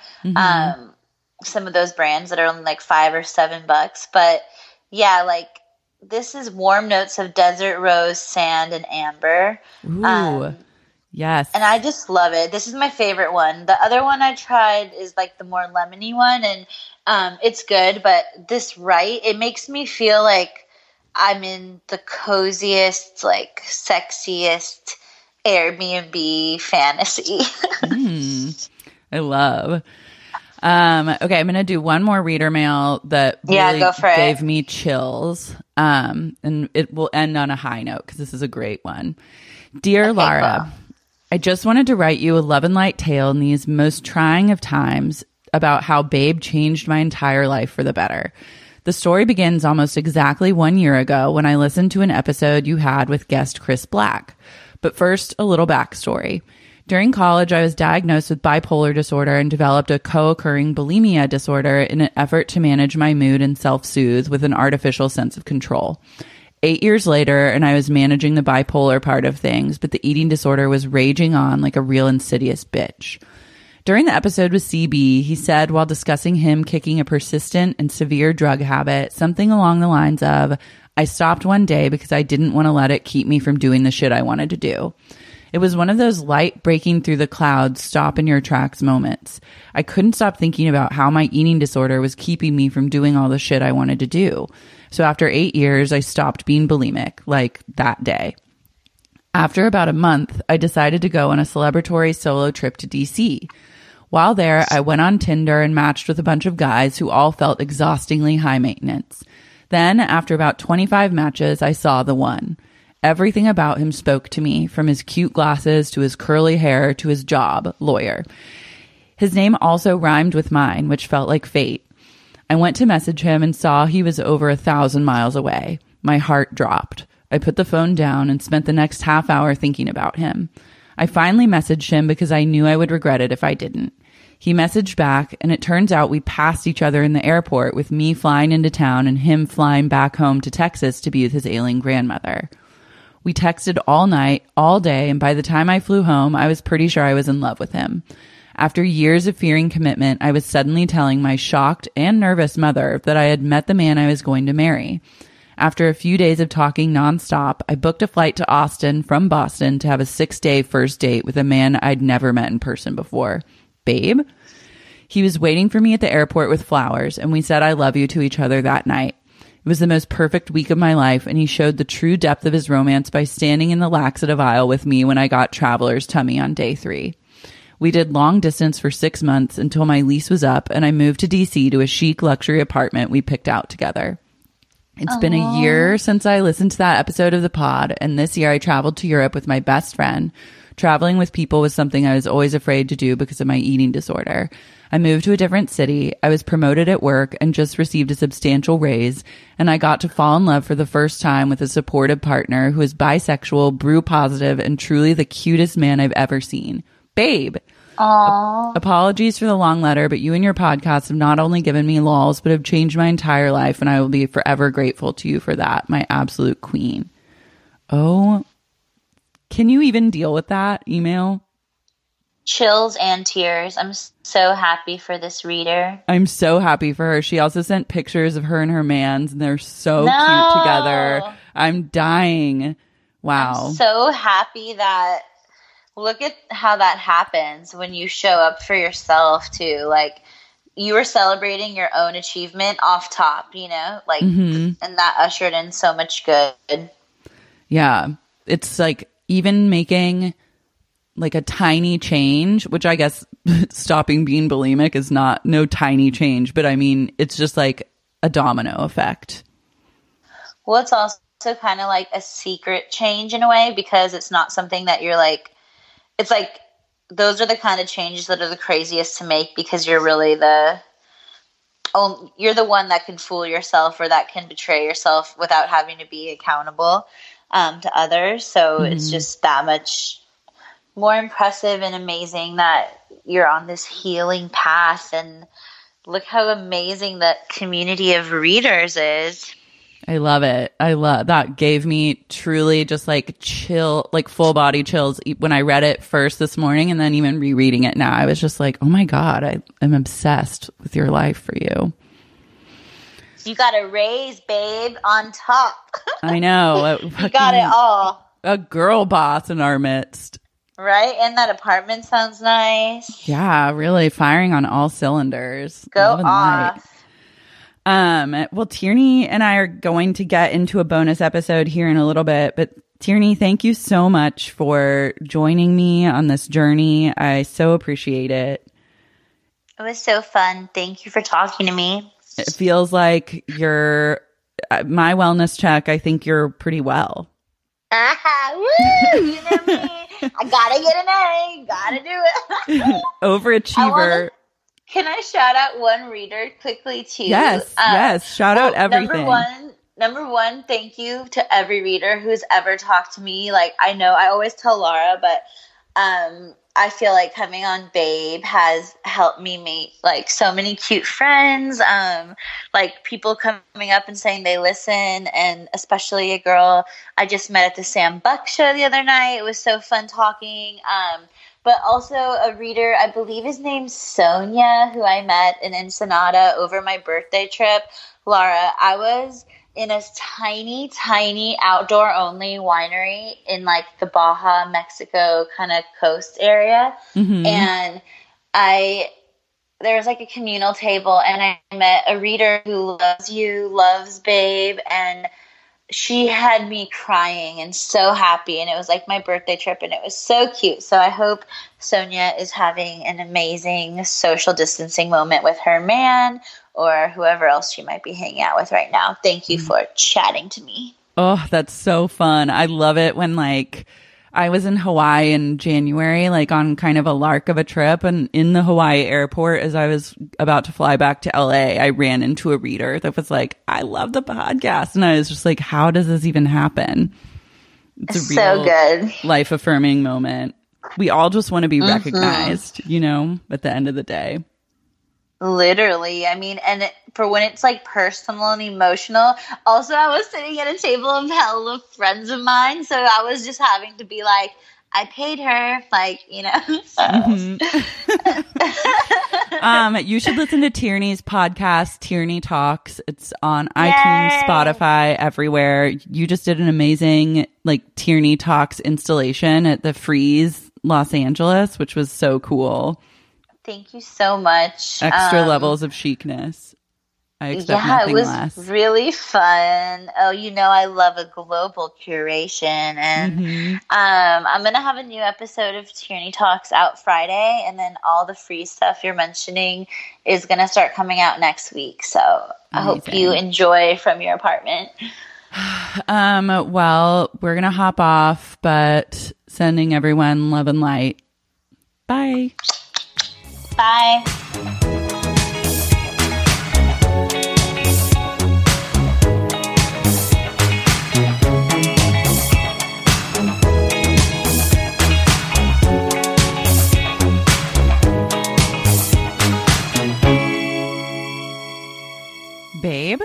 some of those brands that are only like $5 or $7. But yeah, like this is warm notes of desert rose, sand, and amber. Ooh, yes. And I just love it. This is my favorite one. The other one I tried is like the more lemony one, and it's good. But this it makes me feel like I'm in the coziest, like sexiest Airbnb fantasy. I love. Okay, I'm going to do one more reader mail that really go for gave it. me chills. And it will end on a high note because this is a great one. Dear Lara, cool. I just wanted to write you a love and light tale in these most trying of times about how Babe changed my entire life for the better. The story begins almost exactly 1 year ago when I listened to an episode you had with guest Chris Black. But first, a little backstory. During college, I was diagnosed with bipolar disorder and developed a co-occurring bulimia disorder in an effort to manage my mood and self-soothe with an artificial sense of control. 8 years later, and I was managing the bipolar part of things, but the eating disorder was raging on like a real insidious bitch. During the episode with CB, he said while discussing him kicking a persistent and severe drug habit, something along the lines of, I stopped one day because I didn't want to let it keep me from doing the shit I wanted to do. It was one of those light breaking through the clouds, stop in your tracks moments. I couldn't stop thinking about how my eating disorder was keeping me from doing all the shit I wanted to do. So after 8 years, I stopped being bulimic, like that day. After about a month, I decided to go on a celebratory solo trip to DC. While there, I went on Tinder and matched with a bunch of guys who all felt exhaustingly high maintenance. Then, after about 25 matches, I saw the one. Everything about him spoke to me, from his cute glasses to his curly hair to his job, lawyer. His name also rhymed with mine, which felt like fate. I went to message him and saw he was over 1,000 miles away. My heart dropped. I put the phone down and spent the next half hour thinking about him. I finally messaged him because I knew I would regret it if I didn't. He messaged back, and it turns out we passed each other in the airport, with me flying into town and him flying back home to Texas to be with his ailing grandmother. We texted all night, all day, and by the time I flew home, I was pretty sure I was in love with him. After years of fearing commitment, I was suddenly telling my shocked and nervous mother that I had met the man I was going to marry. After a few days of talking nonstop, I booked a flight to Austin from Boston to have a 6-day first date with a man I'd never met in person before. Babe? He was waiting for me at the airport with flowers, and we said I love you to each other that night. It was the most perfect week of my life, and he showed the true depth of his romance by standing in the laxative aisle with me when I got Traveler's tummy on day 3. We did long distance for 6 months until my lease was up, and I moved to DC to a chic luxury apartment we picked out together. It's been a year since I listened to that episode of the pod, and this year I traveled to Europe with my best friend. Traveling with people was something I was always afraid to do because of my eating disorder. I moved to a different city, I was promoted at work and just received a substantial raise, and I got to fall in love for the first time with a supportive partner who is bisexual, brew positive, and truly the cutest man I've ever seen. Babe! Apologies for the long letter, but you and your podcast have not only given me lols, but have changed my entire life, and I will be forever grateful to you for that, my absolute queen. Oh, can you even deal with that email? Chills and tears. I'm so happy for this reader. I'm so happy for her. She also sent pictures of her and her mans, and they're so cute together. I'm dying. Wow. I'm so happy that, look at how that happens when you show up for yourself too. Like, you were celebrating your own achievement off top, like, and that ushered in so much good. Yeah. It's like even making like a tiny change, which I guess stopping being bulimic is no tiny change, but I mean, it's just like a domino effect. Well, it's also kind of like a secret change in a way, because it's not something that you're like, it's like, those are the kind of changes that are the craziest to make, because you're really you're the one that can fool yourself or that can betray yourself without having to be accountable to others. So it's just that much more impressive and amazing that you're on this healing path. And look how amazing that community of readers is. I love it. That gave me truly just like chill, like full body chills when I read it first this morning, and then even rereading it now. I was just like, oh my God, I am obsessed with your life for you. You got a raise, babe, on top. I know. You got it all. A girl boss in our midst. Right? And that apartment sounds nice. Yeah, really firing on all cylinders. Go off. Well, Tierney and I are going to get into a bonus episode here in a little bit, but Tierney, thank you so much for joining me on this journey. I so appreciate it. It was so fun. Thank you for talking to me. It feels like you're my wellness check. I think you're pretty well. Woo! You know me. I gotta get an A. Gotta do it. Overachiever. Can I shout out one reader quickly too? Yes, yes. Shout out everything. Number one, thank you to every reader who's ever talked to me. Like, I know I always tell Laura, but I feel like coming on Babe has helped me meet like so many cute friends. Like people coming up and saying they listen, and especially a girl I just met at the Sam Buck show the other night. It was so fun talking. But also a reader, I believe his name's Sonia, who I met in Ensenada over my birthday trip. Laura, I was in a tiny, tiny outdoor-only winery in, like, the Baja, Mexico kind of coast area. Mm-hmm. And there was, like, a communal table, and I met a reader who loves you, loves Babe, and she had me crying and so happy, and it was like my birthday trip, and it was so cute. So I hope Sonia is having an amazing social distancing moment with her man or whoever else she might be hanging out with right now. Thank you for chatting to me. Oh, that's so fun. I love it when like I was in Hawaii in January, like on kind of a lark of a trip, and in the Hawaii airport, as I was about to fly back to LA, I ran into a reader that was like, I love the podcast. And I was just like, how does this even happen? It's a real so good life affirming moment. We all just want to be recognized, you know, at the end of the day. Literally. I mean, and for when it's like personal and emotional. Also, I was sitting at a table of hella friends of mine, so I was just having to be like, I paid her, like, you know. You should listen to Tierney's podcast, Tierney Talks. It's on iTunes, Spotify, everywhere. You just did an amazing like Tierney Talks installation at the Frieze, Los Angeles, which was so cool. Thank you so much. Extra levels of chicness. I expect nothing less. It was really fun. Oh, you know, I love a global curation. And I'm going to have a new episode of Tierney Talks out Friday. And then all the free stuff you're mentioning is going to start coming out next week. So I hope you enjoy from your apartment. Well, we're going to hop off, but sending everyone love and light. Bye. Bye. Babe?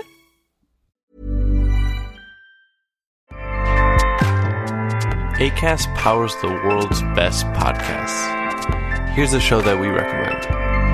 Acast powers the world's best podcasts. Here's a show that we recommend.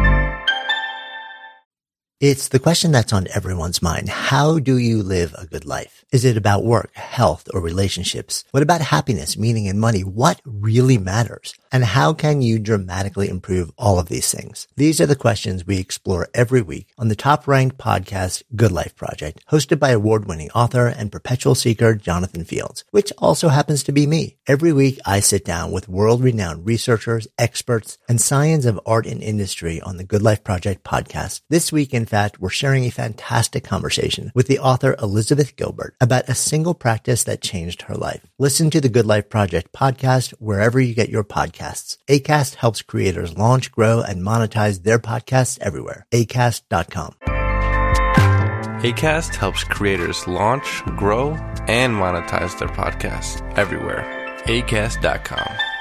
It's the question that's on everyone's mind. How do you live a good life? Is it about work, health, or relationships? What about happiness, meaning, and money? What really matters? And how can you dramatically improve all of these things? These are the questions we explore every week on the top-ranked podcast, Good Life Project, hosted by award-winning author and perpetual seeker Jonathan Fields, which also happens to be me. Every week, I sit down with world-renowned researchers, experts, and scions of art and industry on the Good Life Project podcast. This week, in fact, we're sharing a fantastic conversation with the author Elizabeth Gilbert about a single practice that changed her life. Listen to the Good Life Project podcast wherever you get your podcasts. Acast helps creators launch, grow, and monetize their podcasts everywhere. Acast.com. Acast helps creators launch, grow, and monetize their podcasts everywhere. Acast.com.